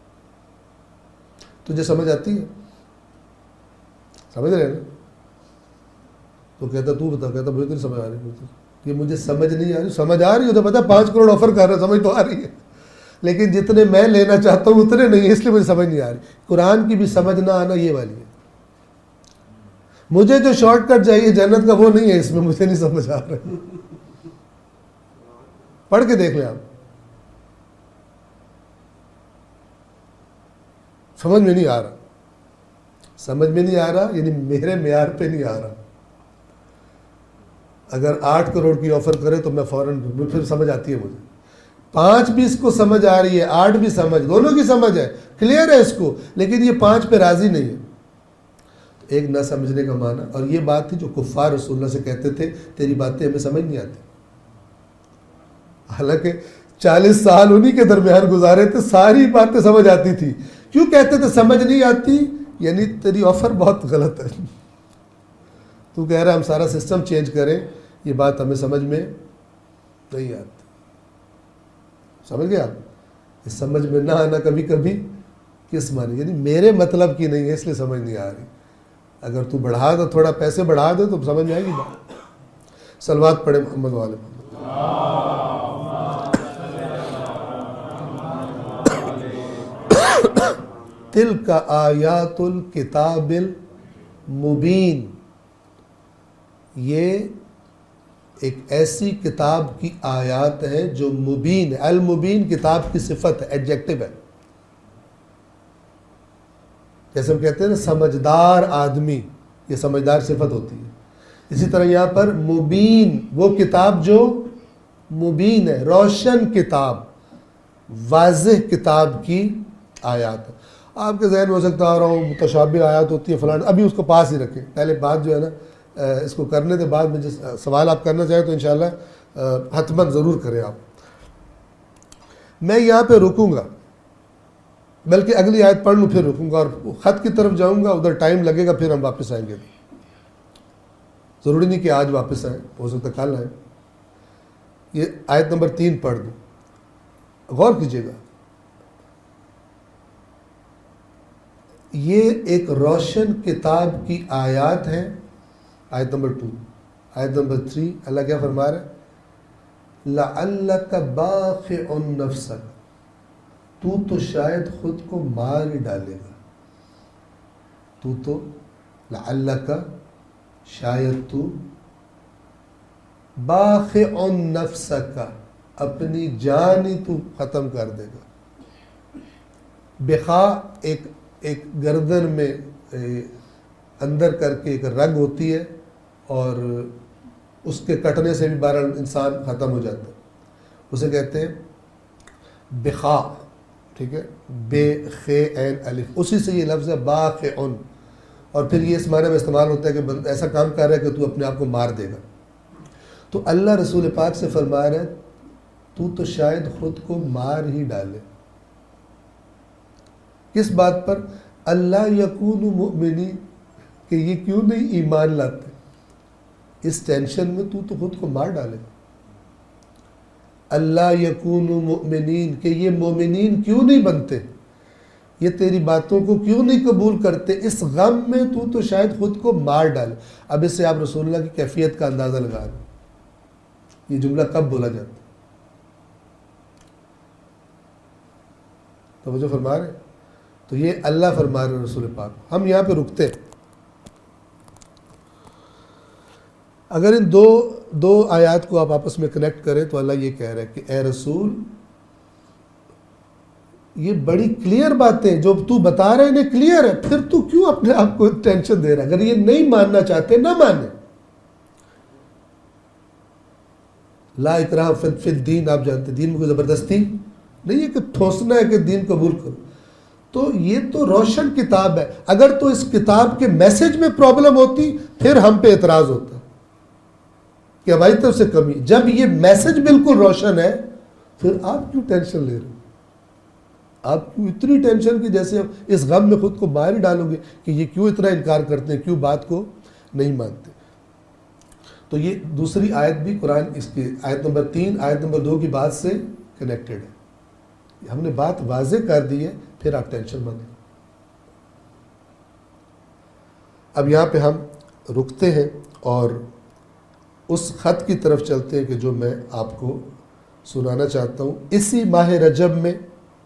تجھے سمجھ آتی ہے؟ سمجھ رہے نا؟ تو کہتا تو بتا، کہتا مجھے تو نہیں سمجھ آ رہی، کہ مجھے سمجھ نہیں آ رہی. سمجھ آ رہی ہو تو پتا پانچ کروڑ آفر کر رہا ہے، سمجھ تو آ رہی ہے، لیکن جتنے میں لینا چاہتا ہوں اتنے نہیں، اس لیے مجھے سمجھ نہیں آ رہی. قرآن کی بھی سمجھ نہ آنا یہ والی ہے. مجھے جو شارٹ کٹ چاہیے جنت کا وہ نہیں ہے، اس میں مجھے نہیں سمجھ آ رہا. پڑھ کے دیکھ لیں آپ، سمجھ میں نہیں آ رہا. سمجھ میں نہیں آ رہا یعنی میرے معیار پہ نہیں آ رہا. اگر آٹھ کروڑ کی آفر کرے تو میں فوراً پھر سمجھ آتی ہے مجھے. پانچ بھی اس کو سمجھ آ رہی ہے، آٹھ بھی سمجھ، دونوں کی سمجھ ہے، کلیئر ہے اس کو، لیکن یہ پانچ پہ راضی نہیں ہے. ایک نہ سمجھنے کا معنی، اور یہ بات تھی جو کفار رسول اللہ سے کہتے تھے تیری باتیں ہمیں سمجھ نہیں آتی. حالانکہ چالیس سال انہی کے درمیان گزارے تھے، ساری باتیں سمجھ آتی تھی. کیوں کہتے تھے سمجھ نہیں آتی؟ یعنی تیری آفر بہت غلط ہے. تو کہہ رہا ہم سارا سسٹم چینج کریں، یہ بات ہمیں سمجھ میں نہیں آتی. سمجھ گیا آپ؟ سمجھ میں نہ آنا کبھی کبھی کس معنی، یعنی میرے مطلب کی نہیں ہے اس لیے سمجھ نہیں آ رہی. اگر تو بڑھا دو، تھوڑا پیسے بڑھا دے تو سمجھ میں آئے گی بات. صلوات پڑھے محمد والے محمد. تلک آیات الکتاب المبین، یہ ایک ایسی کتاب کی آیات ہیں جو مبین ہے. المبین کتاب کی صفت ہے، ایڈجیکٹو ہے. جیسے ہم کہتے ہیں نا سمجھدار آدمی، یہ سمجھدار صفت ہوتی ہے. اسی طرح یہاں پر مبین، وہ کتاب جو مبین ہے، روشن کتاب، واضح کتاب کی آیات. آپ کے ذہن میں ہو سکتا آ رہا ہوں متشابہ آیات ہوتی ہے فلاں، ابھی اس کو پاس ہی رکھیں. پہلے بات جو ہے نا اس کو کرنے کے بعد میں جس سوال آپ کرنا چاہیں تو انشاءاللہ حتماً ضرور کریں آپ. میں یہاں پہ رکوں گا، بلکہ اگلی آیت پڑھ لوں پھر رکوں گا اور خط کی طرف جاؤں گا. ادھر ٹائم لگے گا، پھر ہم واپس آئیں گے. ضروری نہیں کہ آج واپس آئیں، ہو سکتا کل آئیں. یہ آیت نمبر تین پڑھ دوں، غور کیجیے گا. یہ ایک روشن کتاب کی آیات ہیں. آیت نمبر ٹو. آیت نمبر تھری اللہ کیا فرما رہا ہے؟ لَعَلَّكَ بَاخِعٌ نَفْسَكَ، تو تو شاید خود کو مار ہی ڈالے گا. تو تو لَعَلَّكَ شاید تو باخع نفسک، اپنی جان ہی تو ختم کر دے گا. بخا ایک ایک گردن میں اندر کر کے ایک رگ ہوتی ہے اور اس کے کٹنے سے بھی بہرحال انسان ختم ہو جاتا ہے، اسے کہتے ہیں بخا. ٹھیک ہے، بے خے عین الف، اسی سے یہ لفظ ہے باخع. اور پھر یہ اس معنی میں استعمال ہوتا ہے کہ بندہ ایسا کام کر رہا ہے کہ تو اپنے آپ کو مار دے گا. تو اللہ رسول پاک سے فرما رہا ہے تو تو شاید خود کو مار ہی ڈالے. کس بات پر؟ اللہ یکون مؤمنین، کہ یہ کیوں نہیں ایمان لاتے. اس ٹینشن میں تو تو خود کو مار ڈالے. اللہ یکون مؤمنین، کہ یہ مومنین کیوں نہیں بنتے، یہ تیری باتوں کو کیوں نہیں قبول کرتے. اس غم میں تو تو شاید خود کو مار ڈالے. اب اس سے آپ رسول اللہ کی کیفیت کا اندازہ لگا رہے ہیں. یہ جملہ کب بولا جاتا ہے؟ توجہ فرما رہے ہیں؟ تو یہ اللہ فرما رہے رسول پاک. ہم یہاں پہ رکتے ہیں. اگر ان دو دو آیات کو آپ آپس میں کنیکٹ کریں تو اللہ یہ کہہ رہا ہے کہ اے رسول، یہ بڑی کلیئر باتیں جو تو بتا رہے ہیں کلیئر ہے، پھر تو کیوں اپنے آپ کو ٹینشن دے رہا ہے؟ اگر یہ نہیں ماننا چاہتے نہ مانے. لا اکراہ فی الدین، آپ جانتے دین میں کوئی زبردستی نہیں ہے کہ ٹھوسنا ہے کہ دین قبول کرو. تو یہ تو روشن کتاب ہے. اگر تو اس کتاب کے میسج میں پرابلم ہوتی پھر ہم پہ اعتراض ہوتا کہ ہماری طرف سے کمی. جب یہ میسج بالکل روشن ہے پھر آپ کیوں ٹینشن لے رہے ہو؟ آپ کیوں اتنی ٹینشن کی جیسے اس غم میں خود کو باہر ہی ڈالو گے کہ یہ کیوں اتنا انکار کرتے ہیں، کیوں بات کو نہیں مانتے. تو یہ دوسری آیت بھی قرآن اس کی آیت نمبر تین آیت نمبر دو کی بات سے کنیکٹڈ ہے. ہم نے بات واضح کر دی ہے، پھر آپ ٹینشن مت لیں. اب یہاں پہ ہم رکتے ہیں اور اس خط کی طرف چلتے ہیں کہ جو میں آپ کو سنانا چاہتا ہوں. اسی ماہ رجب میں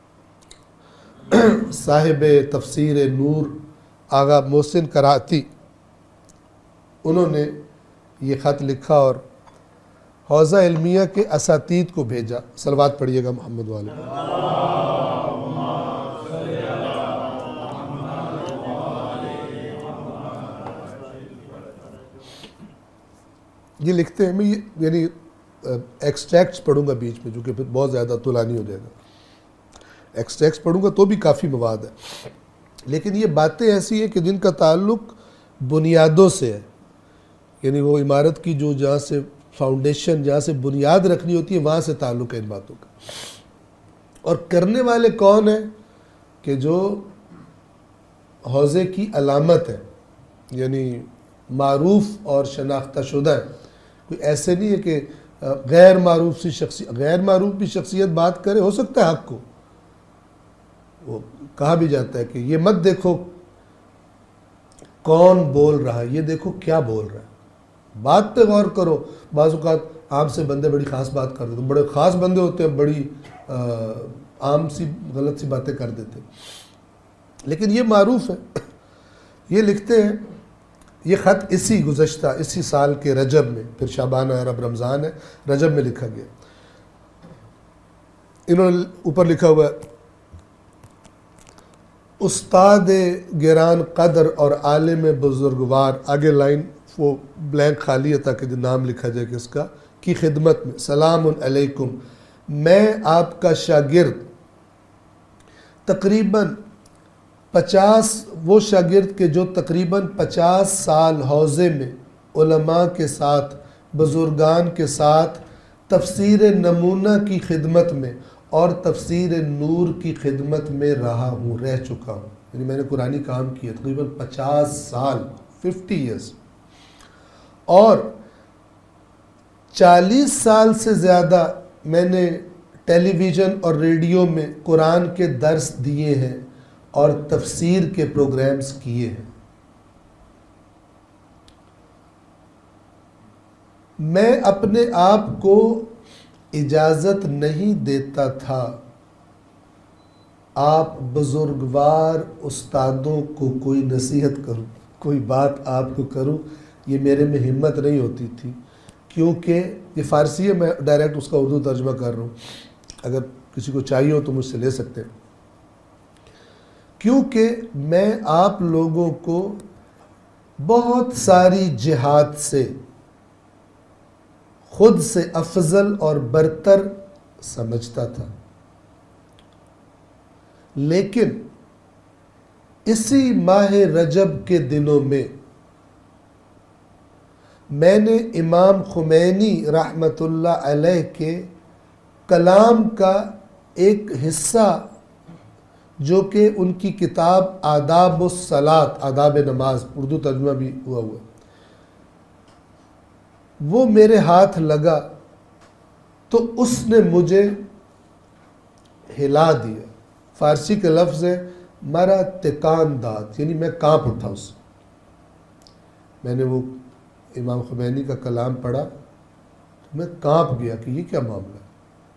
صاحب تفسیر نور آغا محسن کراتی انہوں نے یہ خط لکھا اور حوزہ علمیہ کے اساتید کو بھیجا. صلوات پڑھیے گا محمد والے. یہ لکھتے ہیں، میں یہ یعنی ایکسٹریکٹس پڑھوں گا بیچ میں، جو کہ پھر بہت زیادہ طولانی ہو جائے گا. ایکسٹریکٹس پڑھوں گا تو بھی کافی مواد ہے، لیکن یہ باتیں ایسی ہیں کہ جن کا تعلق بنیادوں سے ہے. یعنی وہ عمارت کی جو جہاں سے فاؤنڈیشن، جہاں سے بنیاد رکھنی ہوتی ہے، وہاں سے تعلق ہے ان باتوں کا. اور کرنے والے کون ہیں؟ کہ جو حوزے کی علامت ہے، یعنی معروف اور شناختہ شدہ ہے. کوئی ایسے نہیں ہے کہ غیر معروف سی شخصیت، غیر معروف بھی شخصیت بات کرے، ہو سکتا ہے حق کو. وہ کہا بھی جاتا ہے کہ یہ مت دیکھو کون بول رہا ہے، یہ دیکھو کیا بول رہا ہے. بات پہ غور کرو. بعض اوقات عام سے بندے بڑی خاص بات کر دیتے ہیں، بڑے خاص بندے ہوتے ہیں بڑی عام سی غلط سی باتیں کر دیتے ہیں، لیکن یہ معروف ہے. یہ لکھتے ہیں، یہ خط اسی گزشتہ اسی سال کے رجب میں، پھر شعبان ہے، اب رمضان ہے، رجب میں لکھا گیا. انہوں نے اوپر لکھا ہوا ہے استاد گران قدر اور عالم بزرگوار، آگے لائن وہ بلینک خالی ہے تاکہ جو نام لکھا جائے کہ اس کا، کی خدمت میں سلام علیکم، میں آپ کا شاگرد تقریباً پچاس وہ شاگرد کے جو تقریباً پچاس سال حوزے میں علماء کے ساتھ، بزرگان کے ساتھ تفسیر نمونہ کی خدمت میں اور تفسیر نور کی خدمت میں رہا ہوں، رہ چکا ہوں، یعنی میں نے قرآنی کام کیا تقریباً پچاس سال، ففٹی ایئرز، اور چالیس سال سے زیادہ میں نے ٹیلی ویژن اور ریڈیو میں قرآن کے درس دیے ہیں اور تفسیر کے پروگرامز کیے ہیں۔ میں اپنے آپ کو اجازت نہیں دیتا تھا آپ بزرگوار استادوں کو کوئی نصیحت کروں، کوئی بات آپ کو کروں، یہ میرے میں ہمت نہیں ہوتی تھی، کیونکہ یہ فارسی ہے، میں ڈائریکٹ اس کا اردو ترجمہ کر رہا ہوں، اگر کسی کو چاہیے ہو تو مجھ سے لے سکتے ہیں۔ کیونکہ میں آپ لوگوں کو بہت ساری جہات سے خود سے افضل اور برتر سمجھتا تھا، لیکن اسی ماہ رجب کے دنوں میں میں نے امام خمینی رحمۃ اللہ علیہ کے کلام کا ایک حصہ جو کہ ان کی کتاب آداب الصلاۃ، آداب نماز، اردو ترجمہ بھی ہوا ہوا، وہ میرے ہاتھ لگا تو اس نے مجھے ہلا دیا۔ فارسی کا لفظ ہے مرا تکان داد، یعنی میں کانپ اٹھا اس سے۔ میں نے وہ امام خمینی کا کلام پڑھا تو میں کانپ گیا کہ یہ کیا معاملہ ہے۔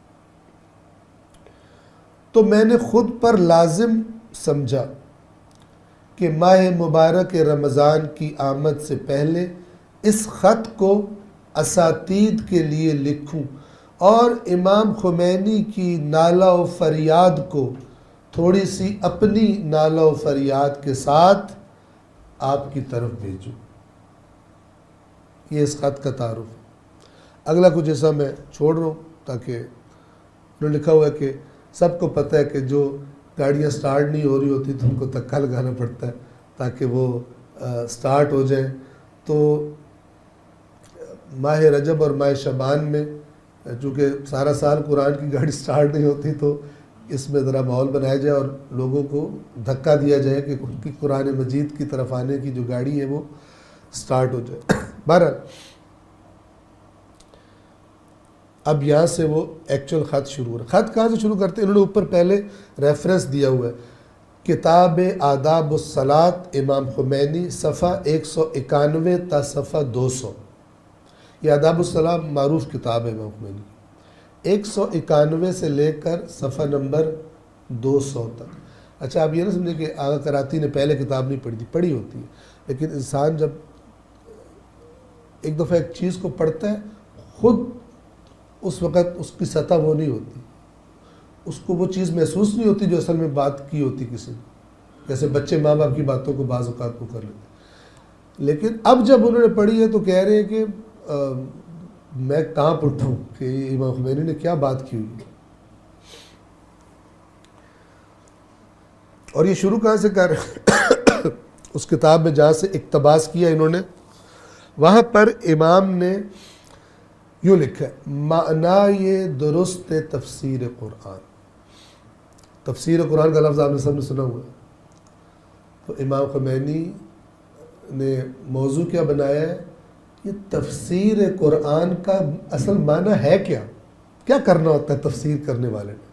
تو میں نے خود پر لازم سمجھا کہ ماہ مبارک رمضان کی آمد سے پہلے اس خط کو اساتید کے لیے لکھوں اور امام خمینی کی نالہ و فریاد کو تھوڑی سی اپنی نالہ و فریاد کے ساتھ آپ کی طرف بھیجوں۔ یہ اس خط کا تعارف ہے۔ اگلا کچھ ایسا میں چھوڑ رہا ہوں تاکہ انہوں نے لکھا ہوا ہے کہ سب کو پتہ ہے کہ جو گاڑیاں سٹارٹ نہیں ہو رہی ہوتی تو ان کو دھکا لگانا پڑتا ہے تاکہ وہ سٹارٹ ہو جائیں۔ تو ماہ رجب اور ماہ شعبان میں چونکہ سارا سال قرآن کی گاڑی سٹارٹ نہیں ہوتی تو اس میں ذرا ماحول بنایا جائے اور لوگوں کو دھکا دیا جائے کہ ان کی قرآن مجید کی طرف آنے کی جو گاڑی ہے وہ سٹارٹ ہو جائے۔ بہرحال اب یہاں سے وہ ایکچول خط شروع ہو رہا ہے۔ خط کہاں سے شروع کرتے ہیں؟ انہوں نے اوپر پہلے ریفرنس دیا ہوا ہے، کتاب آداب الصلاۃ امام خمینی، صفحہ ایک سو اکانوے تا صفحہ دو سو۔ یہ آداب الصلاۃ معروف کتاب ہے امام خمینی، ایک سو اکانوے سے لے کر صفحہ نمبر دو سو تک۔ اچھا آپ یہ نہ سمجھیں کہ آغا کراتی نے پہلے کتاب نہیں پڑھی تھی، پڑھی ہوتی ہے، لیکن انسان جب ایک دفعہ ایک چیز کو پڑھتا ہے خود اس وقت اس کی سطح وہ نہیں ہوتی، اس کو وہ چیز محسوس نہیں ہوتی جو اصل میں بات کی ہوتی کسی نے، جیسے بچے ماں باپ کی باتوں کو بعض اوقات کو کر لیتے۔ لیکن اب جب انہوں نے پڑھی ہے تو کہہ رہے ہیں کہ میں کانپ اٹھا ہوں کہ امام خمینی نے کیا بات کی ہوئی ہے۔ اور یہ شروع کہاں سے کر رہے اس کتاب میں جہاں سے اقتباس کیا انہوں نے، وہاں پر امام نے یوں لکھا ہے، معنی یہ درست تفسیر قرآن۔ تفسیر قرآن کا لفظ آپ نے سب نے سنا ہوا ہے۔ تو امام خمینی نے موضوع کیا بنایا ہے، یہ تفسیر قرآن کا اصل معنی ہے کیا، کیا کرنا ہوتا ہے تفسیر کرنے والے نے۔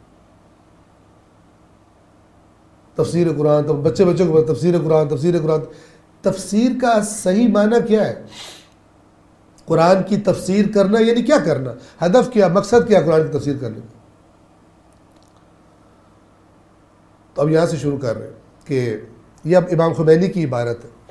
تفسیر قرآن، تو بچے بچوں کو تفسیر قرآن تفسیر قرآن تفسیر کا صحیح معنی کیا ہے؟ قرآن کی تفسیر کرنا یعنی کیا کرنا، ہدف کیا، مقصد کیا قرآن کی تفسیر کرنے کا۔ تو اب یہاں سے شروع کر رہے ہیں کہ یہ اب امام خمینی کی عبارت ہے،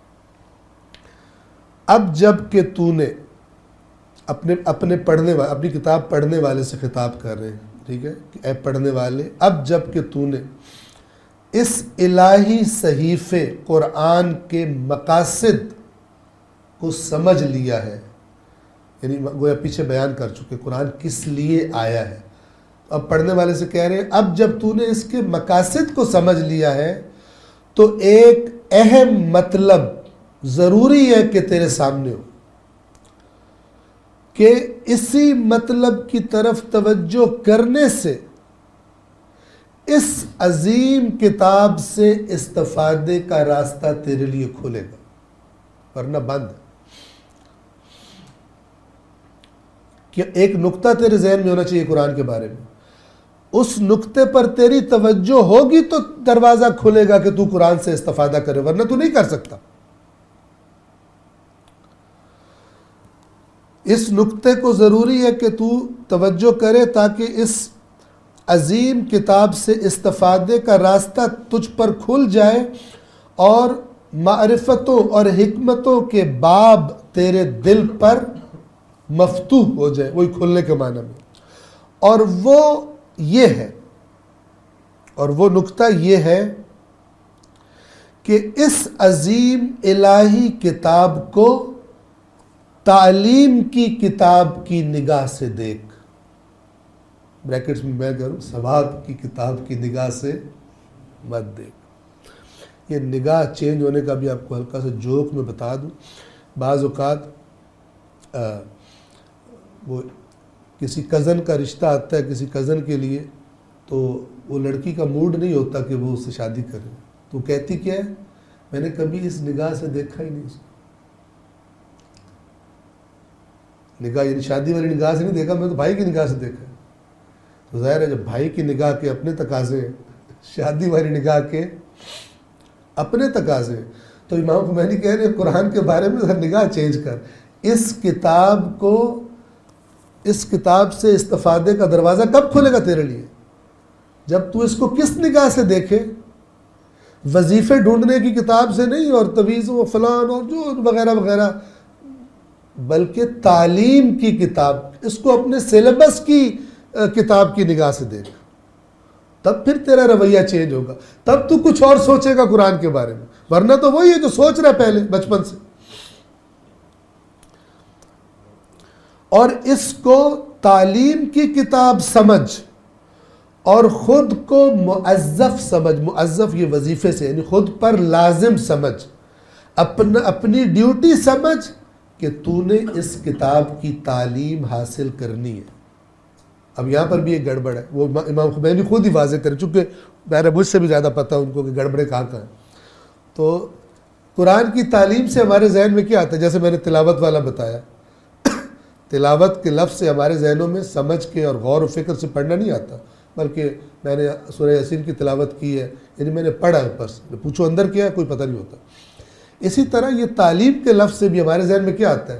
اب جب کہ تو نے اپنے اپنے پڑھنے والے، اپنی کتاب پڑھنے والے سے خطاب کر رہے ہیں، ٹھیک ہے، کہ اے پڑھنے والے، اب جب کہ تو نے اس الہی صحیفے قرآن کے مقاصد کو سمجھ لیا ہے، یعنی گویا پیچھے بیان کر چکے قرآن کس لیے آیا ہے، اب پڑھنے والے سے کہہ رہے ہیں اب جب تو نے اس کے مقاصد کو سمجھ لیا ہے تو ایک اہم مطلب ضروری ہے کہ تیرے سامنے ہو، کہ اسی مطلب کی طرف توجہ کرنے سے اس عظیم کتاب سے استفادے کا راستہ تیرے لیے کھلے گا، ورنہ بند ہے۔ کہ ایک نقطہ تیرے ذہن میں ہونا چاہیے قرآن کے بارے میں، اس نقطے پر تیری توجہ ہوگی تو دروازہ کھلے گا کہ تو قرآن سے استفادہ کرے، ورنہ تو نہیں کر سکتا۔ اس نقطے کو ضروری ہے کہ تو توجہ کرے تاکہ اس عظیم کتاب سے استفادے کا راستہ تجھ پر کھل جائے اور معرفتوں اور حکمتوں کے باب تیرے دل پر مفتوح ہو جائے، وہی کھلنے کے معنی میں۔ اور وہ یہ ہے اور وہ نقطہ یہ ہے کہ اس عظیم الہی کتاب کو تعلیم کی کتاب کی نگاہ سے دیکھ، بریکٹس میں میں کروں ثواب کی کتاب کی نگاہ سے مت دیکھ۔ یہ نگاہ چینج ہونے کا بھی آپ کو ہلکا سا جوک میں بتا دوں، بعض اوقات وہ کسی کزن کا رشتہ آتا ہے کسی کزن کے لیے، تو وہ لڑکی کا موڈ نہیں ہوتا کہ وہ اس سے شادی کرے، تو کہتی کیا ہے، میں نے کبھی اس نگاہ سے دیکھا ہی نہیں اس کو، نگاہ یعنی شادی والی نگاہ سے نہیں دیکھا، میں تو بھائی کی نگاہ سے دیکھا ہے۔ تو ظاہر ہے جب بھائی کی نگاہ کے اپنے تقاضے ہیں، شادی والی نگاہ کے اپنے تقاضے ہیں، تو امام خمینی کہہ رہے ہیں قرآن کے بارے میں نگاہ چینج کر، اس کتاب کو اس کتاب سے استفادے کا دروازہ کب کھلے گا تیرے لیے؟ جب تو اس کو کس نگاہ سے دیکھے، وظیفے ڈھونڈنے کی کتاب سے نہیں اور تویز و فلان اور جو وغیرہ وغیرہ، بلکہ تعلیم کی کتاب، اس کو اپنے سیلیبس کی کتاب کی نگاہ سے دیکھ، تب پھر تیرا رویہ چینج ہوگا، تب تو کچھ اور سوچے گا قرآن کے بارے میں، ورنہ تو وہی ہے جو سوچ رہا ہے پہلے بچپن سے۔ اور اس کو تعلیم کی کتاب سمجھ اور خود کو موظف سمجھ، موظف یہ وظیفے سے یعنی خود پر لازم سمجھ، اپنا اپنی ڈیوٹی سمجھ کہ تو نے اس کتاب کی تعلیم حاصل کرنی ہے۔ اب یہاں پر بھی ایک گڑبڑ ہے، وہ امام خمینی خود ہی واضح کرے، چونکہ میرے مجھ سے بھی زیادہ پتہ ان کو کہ گڑبڑے کہاں کہاں ہیں۔ تو قرآن کی تعلیم سے ہمارے ذہن میں کیا آتا ہے، جیسے میں نے تلاوت والا بتایا، تلاوت کے لفظ سے ہمارے ذہنوں میں سمجھ کے اور غور و فکر سے پڑھنا نہیں آتا، بلکہ میں نے سورہ یاسین کی تلاوت کی ہے، یعنی میں نے پڑھا اوپر سے، پوچھو اندر کیا ہے کوئی پتہ نہیں ہوتا۔ اسی طرح یہ تعلیم کے لفظ سے بھی ہمارے ذہن میں کیا آتا ہے،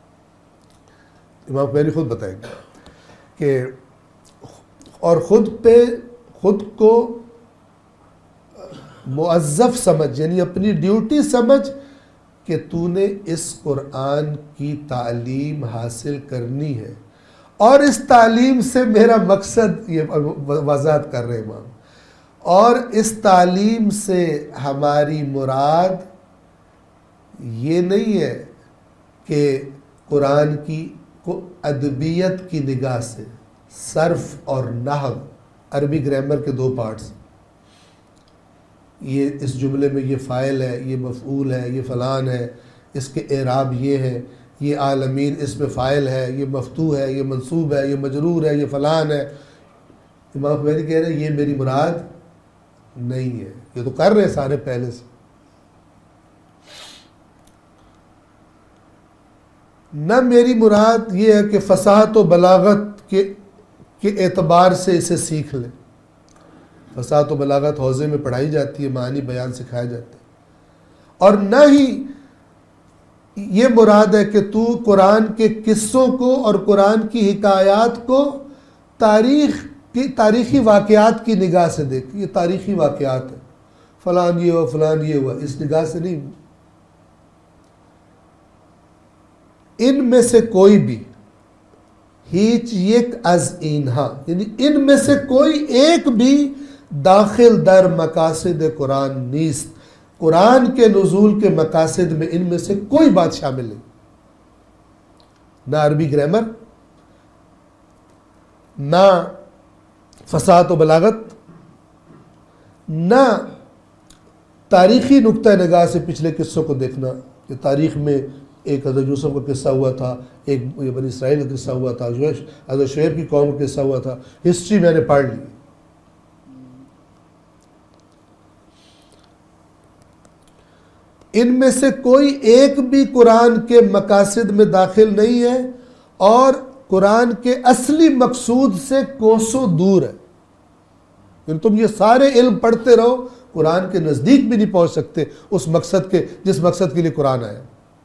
امام خمینی خود بتائیں گے کہ اور خود پہ خود کو موظف سمجھ، یعنی اپنی ڈیوٹی سمجھ کہ تو نے اس قرآن کی تعلیم حاصل کرنی ہے، اور اس تعلیم سے میرا مقصد یہ وضاحت کر رہے امام، اور اس تعلیم سے ہماری مراد یہ نہیں ہے کہ قرآن کی کو ادبیت کی نگاہ سے، صرف اور نحو، عربی گرامر کے دو پارٹس، یہ اس جملے میں یہ فاعل ہے، یہ مفعول ہے، یہ فلان ہے، اس کے اعراب یہ ہے، یہ عالمین اس میں فاعل ہے، یہ مفتوح ہے، یہ منصوب ہے، یہ مجرور ہے، یہ فلان ہے، امام خمینی کہہ رہے ہیں یہ میری مراد نہیں ہے، یہ تو کر رہے ہیں سارے پہلے سے، نہ میری مراد یہ ہے کہ فصاحت و بلاغت کے کے اعتبار سے اسے سیکھ لیں، فصاحت و بلاغت حوزے میں پڑھائی جاتی ہے، معنی بیان سکھایا جاتا ہے، اور نہ ہی یہ مراد ہے کہ تو قرآن کے قصوں کو اور قرآن کی حکایات کو تاریخ کی تاریخی واقعات کی نگاہ سے دیکھ، یہ تاریخی واقعات ہے، فلان یہ ہوا فلان یہ ہوا، اس نگاہ سے نہیں، ان میں سے کوئی بھی ہیچ یک از اینہا، یعنی ان میں سے کوئی ایک بھی داخل در مقاصد قرآن نیست، قرآن کے نزول کے مقاصد میں ان میں سے کوئی بات شامل نہیں، نہ عربی گرامر، نہ فصاحت و بلاغت، نہ تاریخی نقطہ نگاہ سے پچھلے قصوں کو دیکھنا کہ تاریخ میں ایک حضرت یوسف کا قصہ ہوا تھا، ایک بنی اسرائیل کا قصہ ہوا تھا، حضرت شعیب کی قوم کا قصہ ہوا تھا، ہسٹری میں نے پڑھ لی۔ ان میں سے کوئی ایک بھی قرآن کے مقاصد میں داخل نہیں ہے اور قرآن کے اصلی مقصود سے کوسوں دور ہے۔ یعنی تم یہ سارے علم پڑھتے رہو، قرآن کے نزدیک بھی نہیں پہنچ سکتے اس مقصد کے جس مقصد کے لیے قرآن آیا۔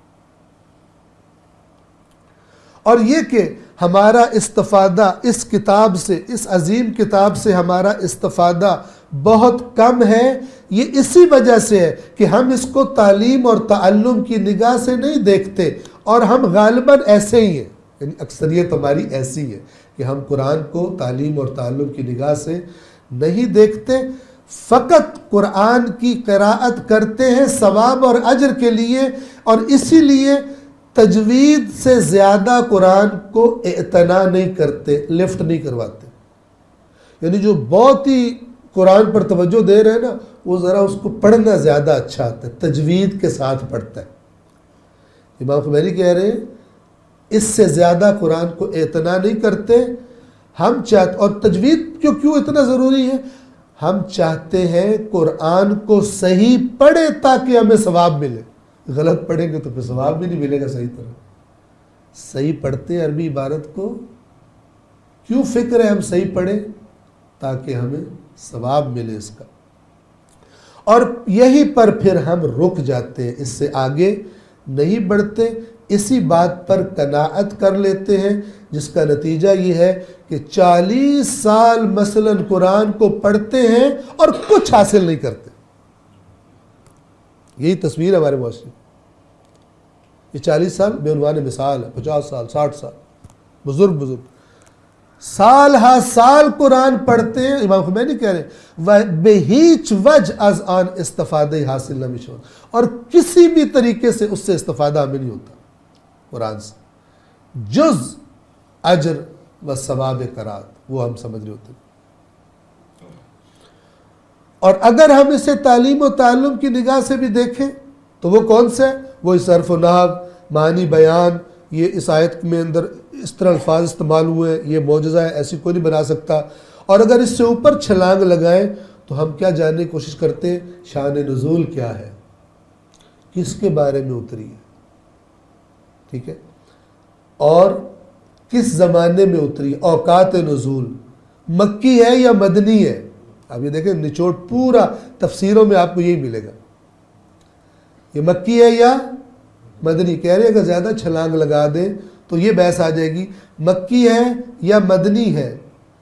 اور یہ کہ ہمارا استفادہ اس کتاب سے، اس عظیم کتاب سے ہمارا استفادہ بہت کم ہے، یہ اسی وجہ سے ہے کہ ہم اس کو تعلیم اور تعلم کی نگاہ سے نہیں دیکھتے، اور ہم غالباً ایسے ہی ہیں، یعنی اکثریت ہماری ایسی ہے کہ ہم قرآن کو تعلیم اور تعلم کی نگاہ سے نہیں دیکھتے، فقط قرآن کی قراءت کرتے ہیں ثواب اور اجر کے لیے، اور اسی لیے تجوید سے زیادہ قرآن کو اعتنا نہیں کرتے، لفٹ نہیں کرواتے۔ یعنی جو بہت ہی قرآن پر توجہ دے رہے ہیں نا، وہ ذرا اس کو پڑھنا زیادہ اچھا آتا ہے، تجوید کے ساتھ پڑھتا ہے۔ امام خمینی کہہ رہے ہیں اس سے زیادہ قرآن کو اعتنا نہیں کرتے ہم چاہتے، اور تجوید کیوں کیوں اتنا ضروری ہے؟ ہم چاہتے ہیں قرآن کو صحیح پڑھے تاکہ ہمیں ثواب ملے، غلط پڑھیں گے تو پھر ثواب بھی نہیں ملے گا صحیح طرح۔ صحیح پڑھتے ہیں عربی عبارت کو، کیوں فکر ہے ہم صحیح پڑھیں؟ تاکہ ہمیں ثواب ملے اس کا، اور یہی پر پھر ہم رک جاتے ہیں، اس سے آگے نہیں بڑھتے، اسی بات پر قناعت کر لیتے ہیں، جس کا نتیجہ یہ ہے کہ چالیس سال مثلاً قرآن کو پڑھتے ہیں اور کچھ حاصل نہیں کرتے۔ یہی تصویر ہے ہمارے معاشرے، یہ چالیس سال بے عنوان مثال ہے، پچاس سال، ساٹھ سال، بزرگ بزرگ سال ہا سال قرآن پڑھتے ہیں۔ امام خمینی کہہ رہے ہیں بے ہیچ وجہ از آن استفادہ حاصل نہ مشون، اور کسی بھی طریقے سے اس سے استفادہ ہمیں نہیں ہوتا قرآن سے، جز اجر و ثواب قرات، وہ ہم سمجھ رہے ہوتے ہیں۔ اور اگر ہم اسے تعلیم و تعلم کی نگاہ سے بھی دیکھیں تو وہ کون سے؟ وہ صرف و نحو، معنی بیان، یہ اس آیت میں اندر اس طرح الفاظ استعمال ہوئے، یہ معجزہ ہے، ایسی کوئی نہیں بنا سکتا۔ اور اگر اس سے اوپر چھلانگ لگائیں تو ہم کیا جاننے کی کوشش کرتے ہیں؟ شان نزول کیا ہے، کس کے بارے میں اتری ہے، ٹھیک ہے، اور کس زمانے میں اتری، اوقات نزول مکی ہے یا مدنی ہے۔ اب یہ دیکھیں نچوڑ پورا تفسیروں میں آپ کو یہی ملے گا، یہ مکی ہے یا مدنی۔ کہہ رہے ہیں اگر زیادہ چھلانگ لگا دیں تو یہ بحث آ جائے گی مکی ہے یا مدنی ہے۔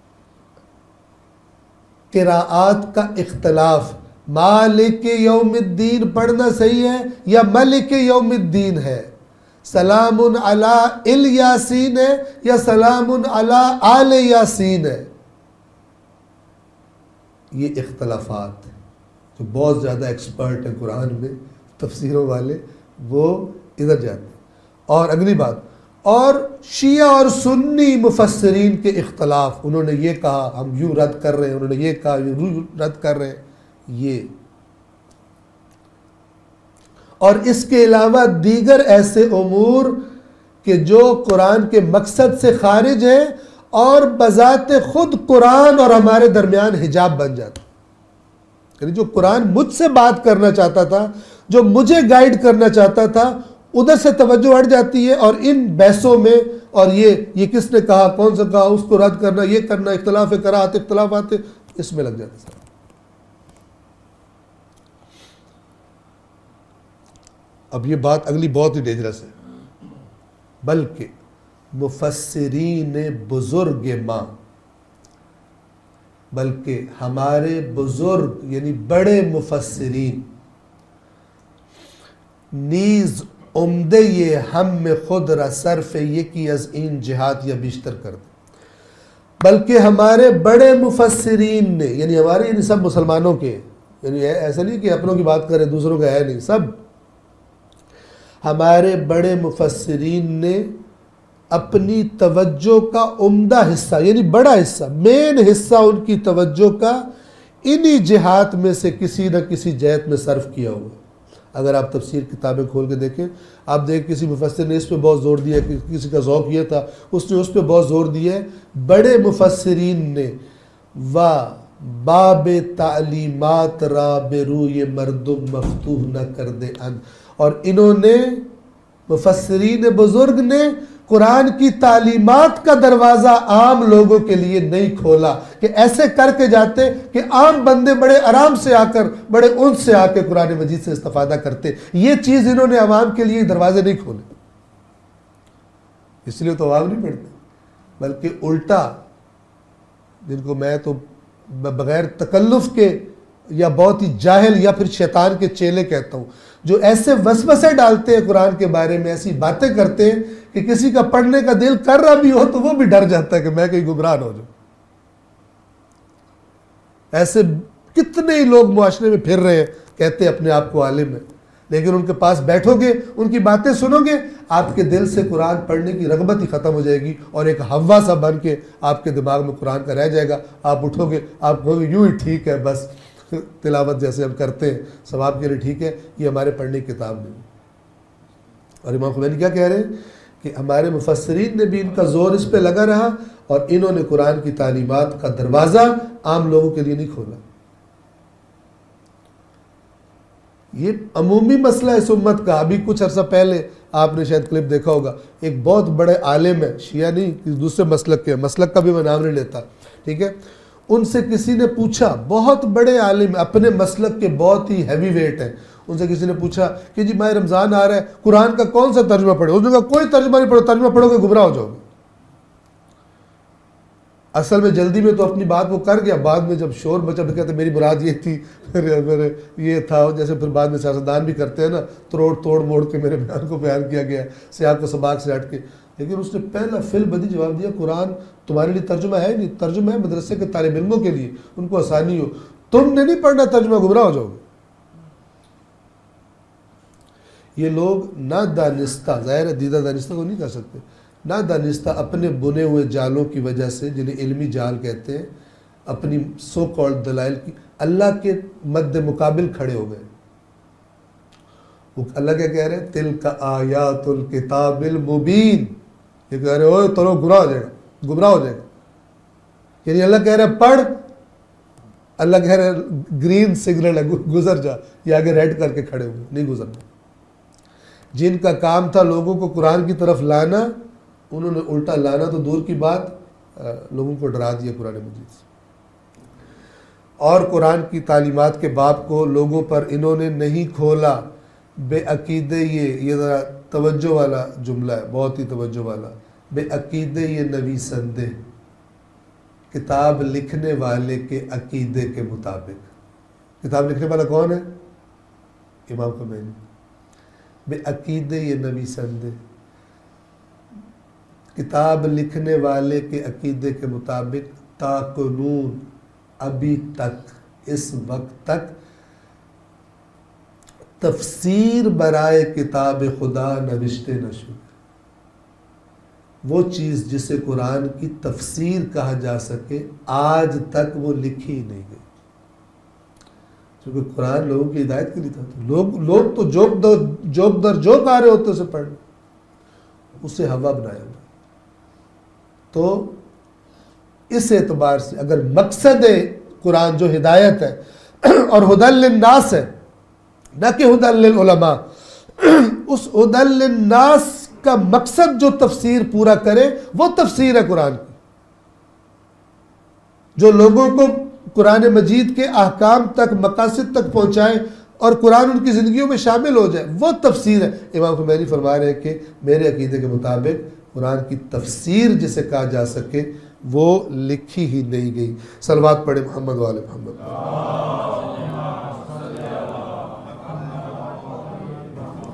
قراءات کا اختلاف، مالک یوم الدین پڑھنا صحیح ہے یا ملک یوم الدین ہے، سلام علی الیاسین ہے یا سلام علی آل یاسین ہے، یہ اختلافات ہیں۔ جو بہت زیادہ ایکسپرٹ ہیں قرآن میں تفسیروں والے، وہ ادھر جاتے ہیں۔ اور اگلی بات، اور شیعہ اور سنی مفسرین کے اختلاف، انہوں نے یہ کہا ہم یوں رد کر رہے ہیں، انہوں نے یہ کہا یوں رد کر رہے ہیں، یہ اور اس کے علاوہ دیگر ایسے امور کہ جو قرآن کے مقصد سے خارج ہیں اور بذات خود قرآن اور ہمارے درمیان حجاب بن جاتا، یعنی جو قرآن مجھ سے بات کرنا چاہتا تھا، جو مجھے گائیڈ کرنا چاہتا تھا، ادھر سے توجہ ہٹ جاتی ہے، اور ان بحثوں میں، اور یہ یہ کس نے کہا، کون سا کہا، اس کو رد کرنا، یہ کرنا، اختلاف قرات، اختلافات، اس میں لگ جاتے ہیں۔ اب یہ بات اگلی بہت ہی ڈینجرس ہے، بلکہ مفسرین بزرگ ماں، بلکہ ہمارے بزرگ یعنی بڑے مفسرین نیز عمدہ یہ ہم میں خود را صرف یکی از این جہات یا بیشتر کر دے۔ بلکہ ہمارے بڑے مفسرین نے، یعنی ہمارے یعنی سب مسلمانوں کے، یعنی ایسا نہیں کہ اپنوں کی بات کریں دوسروں کا ہے نہیں، سب ہمارے بڑے مفسرین نے اپنی توجہ کا عمدہ حصہ، یعنی بڑا حصہ، مین حصہ ان کی توجہ کا انہی جہات میں سے کسی نہ کسی جہت میں صرف کیا ہوا۔ اگر آپ تفسیر کتابیں کھول کے دیکھیں، آپ دیکھ کسی مفسر نے اس پہ بہت زور دیا ہے، کسی کا ذوق یہ تھا اس نے اس پہ بہت زور دیا ہے، بڑے مفسرین نے و باب تعلیمات را بروی مردم مفتوح نہ کر دے ان، اور انہوں نے مفسرین بزرگ نے قرآن کی تعلیمات کا دروازہ عام لوگوں کے لیے نہیں کھولا کہ ایسے کر کے جاتے کہ عام بندے بڑے آرام سے آ کر، بڑے انس سے آ کے قرآن مجید سے استفادہ کرتے۔ یہ چیز انہوں نے عوام کے لیے دروازے نہیں کھولے، اس لیے تو عوام نہیں پڑھتے، بلکہ الٹا، جن کو میں تو بغیر تکلف کے یا بہت ہی جاہل یا پھر شیطان کے چیلے کہتا ہوں، جو ایسے وسوسے ڈالتے ہیں قرآن کے بارے میں، ایسی باتیں کرتے ہیں کہ کسی کا پڑھنے کا دل کر رہا بھی ہو تو وہ بھی ڈر جاتا ہے کہ میں کہیں گمراہ نہ ہو جاؤں۔ ایسے کتنے ہی لوگ معاشرے میں پھر رہے ہیں، کہتے اپنے آپ کو عالم ہیں، لیکن ان کے پاس بیٹھو گے، ان کی باتیں سنو گے، آپ کے دل سے قرآن پڑھنے کی رغبت ہی ختم ہو جائے گی، اور ایک ہوا سا بن کے آپ کے دماغ میں قرآن کا رہ جائے گا۔ آپ اٹھو گے، آپ کہو گے یوں ہی ٹھیک ہے، بس تلاوت جیسے ہم کرتے ہیں ثواب کے لیے ٹھیک ہے، یہ ہمارے پڑھنے کی کتاب نہیں۔ اور امام خمینی کیا کہہ رہے ہیں کہ ہمارے مفسرین نے بھی ان کا زور اس پہ لگا رہا، اور انہوں نے قرآن کی تعلیمات کا دروازہ عام لوگوں کے لیے نہیں کھولا۔ یہ عمومی مسئلہ اس امت کا۔ ابھی کچھ عرصہ پہلے آپ نے شاید کلپ دیکھا ہوگا، ایک بہت بڑے عالم ہے، شیعہ نہیں، کسی دوسرے مسلک کے، مسلک کا بھی میں نام نہیں لیتا، ٹھیک ہے، ان سے کسی نے پوچھا، بہت بڑے عالم اپنے مسلک کے، بہت ہی ہیوی ویٹ ہیں، ان سے کسی نے پوچھا کہ جی ماہ رمضان آ رہا ہے، قرآن کا کون سا ترجمہ پڑھے؟ اس نے کہا کوئی ترجمہ نہیں پڑھو، ترجمہ پڑھو گے گمراہ ہو جاؤ گے۔ اصل میں جلدی میں تو اپنی بات وہ کر گیا، بعد میں جب شور بچا تو کہتے میری مراد یہ تھی، میرے یہ تھا، جیسے پھر بعد میں سیاستدان بھی کرتے ہیں نا، توڑ توڑ موڑ کے میرے بیان کو بیان کیا گیا سیاق کو سباق سے ہٹ کے۔ لیکن اس نے پہلا فل بدی جواب دیا، قرآن تمہارے لیے ترجمہ ہے نہیں، ترجمہ ہے مدرسے کے طالب علموں کے لیے، ان کو آسانی ہو، تم نے نہیں پڑھنا ترجمہ، گمراہ ہو جاؤ گے۔ یہ لوگ نہ دانستہ، ظاہر ہے دیدہ دانستہ تو نہیں کر سکتے، نہ دانستہ اپنے بنے ہوئے جالوں کی وجہ سے، جنہیں علمی جال کہتے ہیں، اپنی سو کالڈ دلائل کی اللہ کے مد مقابل کھڑے ہو گئے۔ وہ اللہ کیا کہہ رہے ہیں؟ تلک آیات الکتاب المبین، یہ کہہ رہے ہو تو گمراہ ہو جائے گا، گمراہ ہو جائے گا، یعنی اللہ کہہ رہے ہیں پڑھ، اللہ کہہ رہے ہیں گرین سگنل ہے گزر جا، یہ آگے ریڈ کر کے کھڑے ہوئے، نہیں گزرنا۔ جن کا کام تھا لوگوں کو قرآن کی طرف لانا، انہوں نے الٹا لانا تو دور کی بات، لوگوں کو ڈرا دیا قرآن مجید سے۔ اور قرآن کی تعلیمات کے باب کو لوگوں پر انہوں نے نہیں کھولا۔ بے عقیدے، یہ یہ ذرا توجہ والا جملہ ہے، بہت ہی توجہ والا، بے عقیدے یہ نویسندے، کتاب لکھنے والے کے عقیدے کے مطابق۔ کتاب لکھنے والا کون ہے؟ امام خمینی۔ بے عقیدے یہ نویسندے، کتاب لکھنے والے کے عقیدے کے مطابق، تا قانون ابھی تک، اس وقت تک تفسیر برائے کتاب خدا نوشتے نہ شد۔ وہ چیز جسے قرآن کی تفسیر کہا جا سکے آج تک وہ لکھی ہی نہیں گئی، کیونکہ قرآن لوگوں کی ہدایت کے لیے تھا۔ لوگ لوگ تو جوک در جوک در جوک آ رہے ہوتے اسے پڑھنے، اسے ہوا بنایا ہوا۔ تو اس اعتبار سے اگر مقصد قرآن جو ہدایت ہے اور ہدی للناس ہے، نہ کہ ہدی للعلماء، اس ہدی للناس کا مقصد جو تفسیر پورا کرے وہ تفسیر ہے قرآن کی، جو لوگوں کو قرآن مجید کے احکام تک، مقاصد تک پہنچائے اور قرآن ان کی زندگیوں میں شامل ہو جائے، وہ تفسیر ہے۔ امام خمینی فرما رہے ہیں کہ میرے عقیدے کے مطابق قرآن کی تفسیر جسے کہا جا سکے وہ لکھی ہی نہیں گئی۔ صلوات پڑھے محمد و آل محمد۔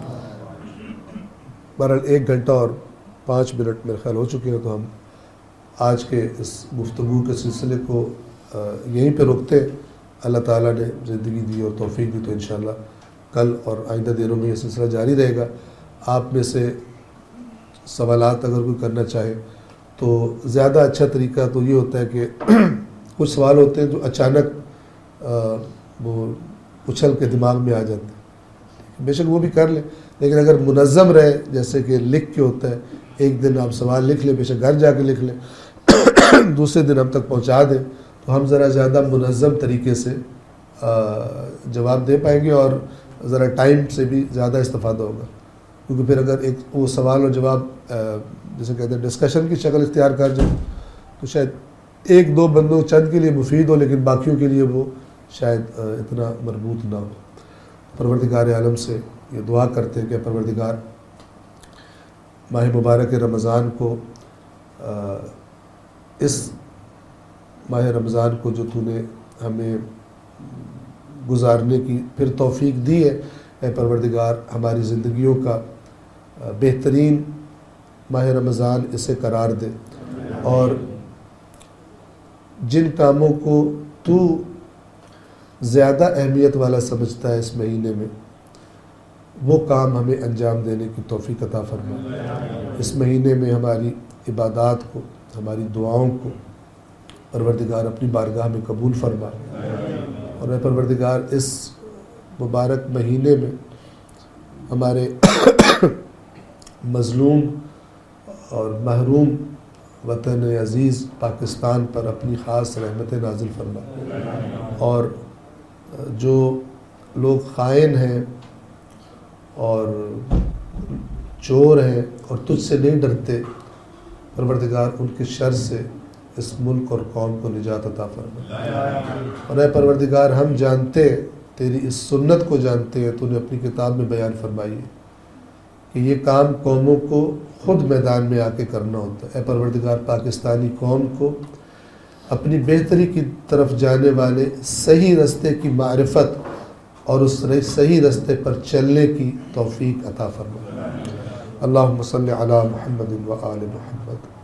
بہرحال ایک گھنٹہ اور پانچ منٹ میرے خیال ہو چکے ہیں، تو ہم آج کے اس گفتگو کے سلسلے کو یہیں پہ روکتے ہیں. اللہ تعالیٰ نے زندگی دی اور توفیق دی تو انشاءاللہ کل اور آئندہ دنوں میں یہ سلسلہ جاری رہے گا. آپ میں سے سوالات اگر کوئی کرنا چاہے تو زیادہ اچھا طریقہ تو یہ ہوتا ہے کہ کچھ سوال ہوتے ہیں جو اچانک وہ اچھل کے دماغ میں آ جاتے ہیں, بے شک وہ بھی کر لیں, لیکن اگر منظم رہے جیسے کہ لکھ کے ہوتا ہے, ایک دن آپ سوال لکھ لیں, بے شک گھر جا کے لکھ لیں, دوسرے دن ہم تک پہنچا دیں تو ہم ذرا زیادہ منظم طریقے سے جواب دے پائیں گے اور ذرا ٹائم سے بھی زیادہ استفادہ ہوگا. کیونکہ پھر اگر ایک وہ سوال اور جواب جیسے کہتے ہیں ڈسکشن کی شکل اختیار کر جائے تو شاید ایک دو بندوں چند کے لیے مفید ہو, لیکن باقیوں کے لیے وہ شاید اتنا مربوط نہ ہو. پروردگار عالم سے یہ دعا کرتے ہیں کہ پروردگار ماہ مبارک رمضان کو, اس ماہ رمضان کو جو تو نے ہمیں گزارنے کی پھر توفیق دی ہے, اے پروردگار ہماری زندگیوں کا بہترین ماہ رمضان اسے قرار دے, اور جن کاموں کو تو زیادہ اہمیت والا سمجھتا ہے اس مہینے میں وہ کام ہمیں انجام دینے کی توفیق عطا فرما. اس مہینے میں ہماری عبادات کو, ہماری دعاؤں کو پروردگار اپنی بارگاہ میں قبول فرما, اور اے پروردگار اس مبارک مہینے میں ہمارے مظلوم اور محروم وطن عزیز پاکستان پر اپنی خاص رحمت نازل فرما, اور جو لوگ خائن ہیں اور چور ہیں اور تجھ سے نہیں ڈرتے, پروردگار ان کے شر سے اس ملک اور قوم کو نجات عطا فرما. اور اے پروردگار ہم جانتے تیری اس سنت کو جانتے ہیں, تو نے اپنی کتاب میں بیان فرمائی ہے کہ یہ کام قوموں کو خود میدان میں آ کے کرنا ہوتا ہے. اے پروردگار پاکستانی قوم کو اپنی بہتری کی طرف جانے والے صحیح رستے کی معرفت اور اس صحیح رستے پر چلنے کی توفیق عطا فرما. اللہم صلی علی محمد و آل محمد.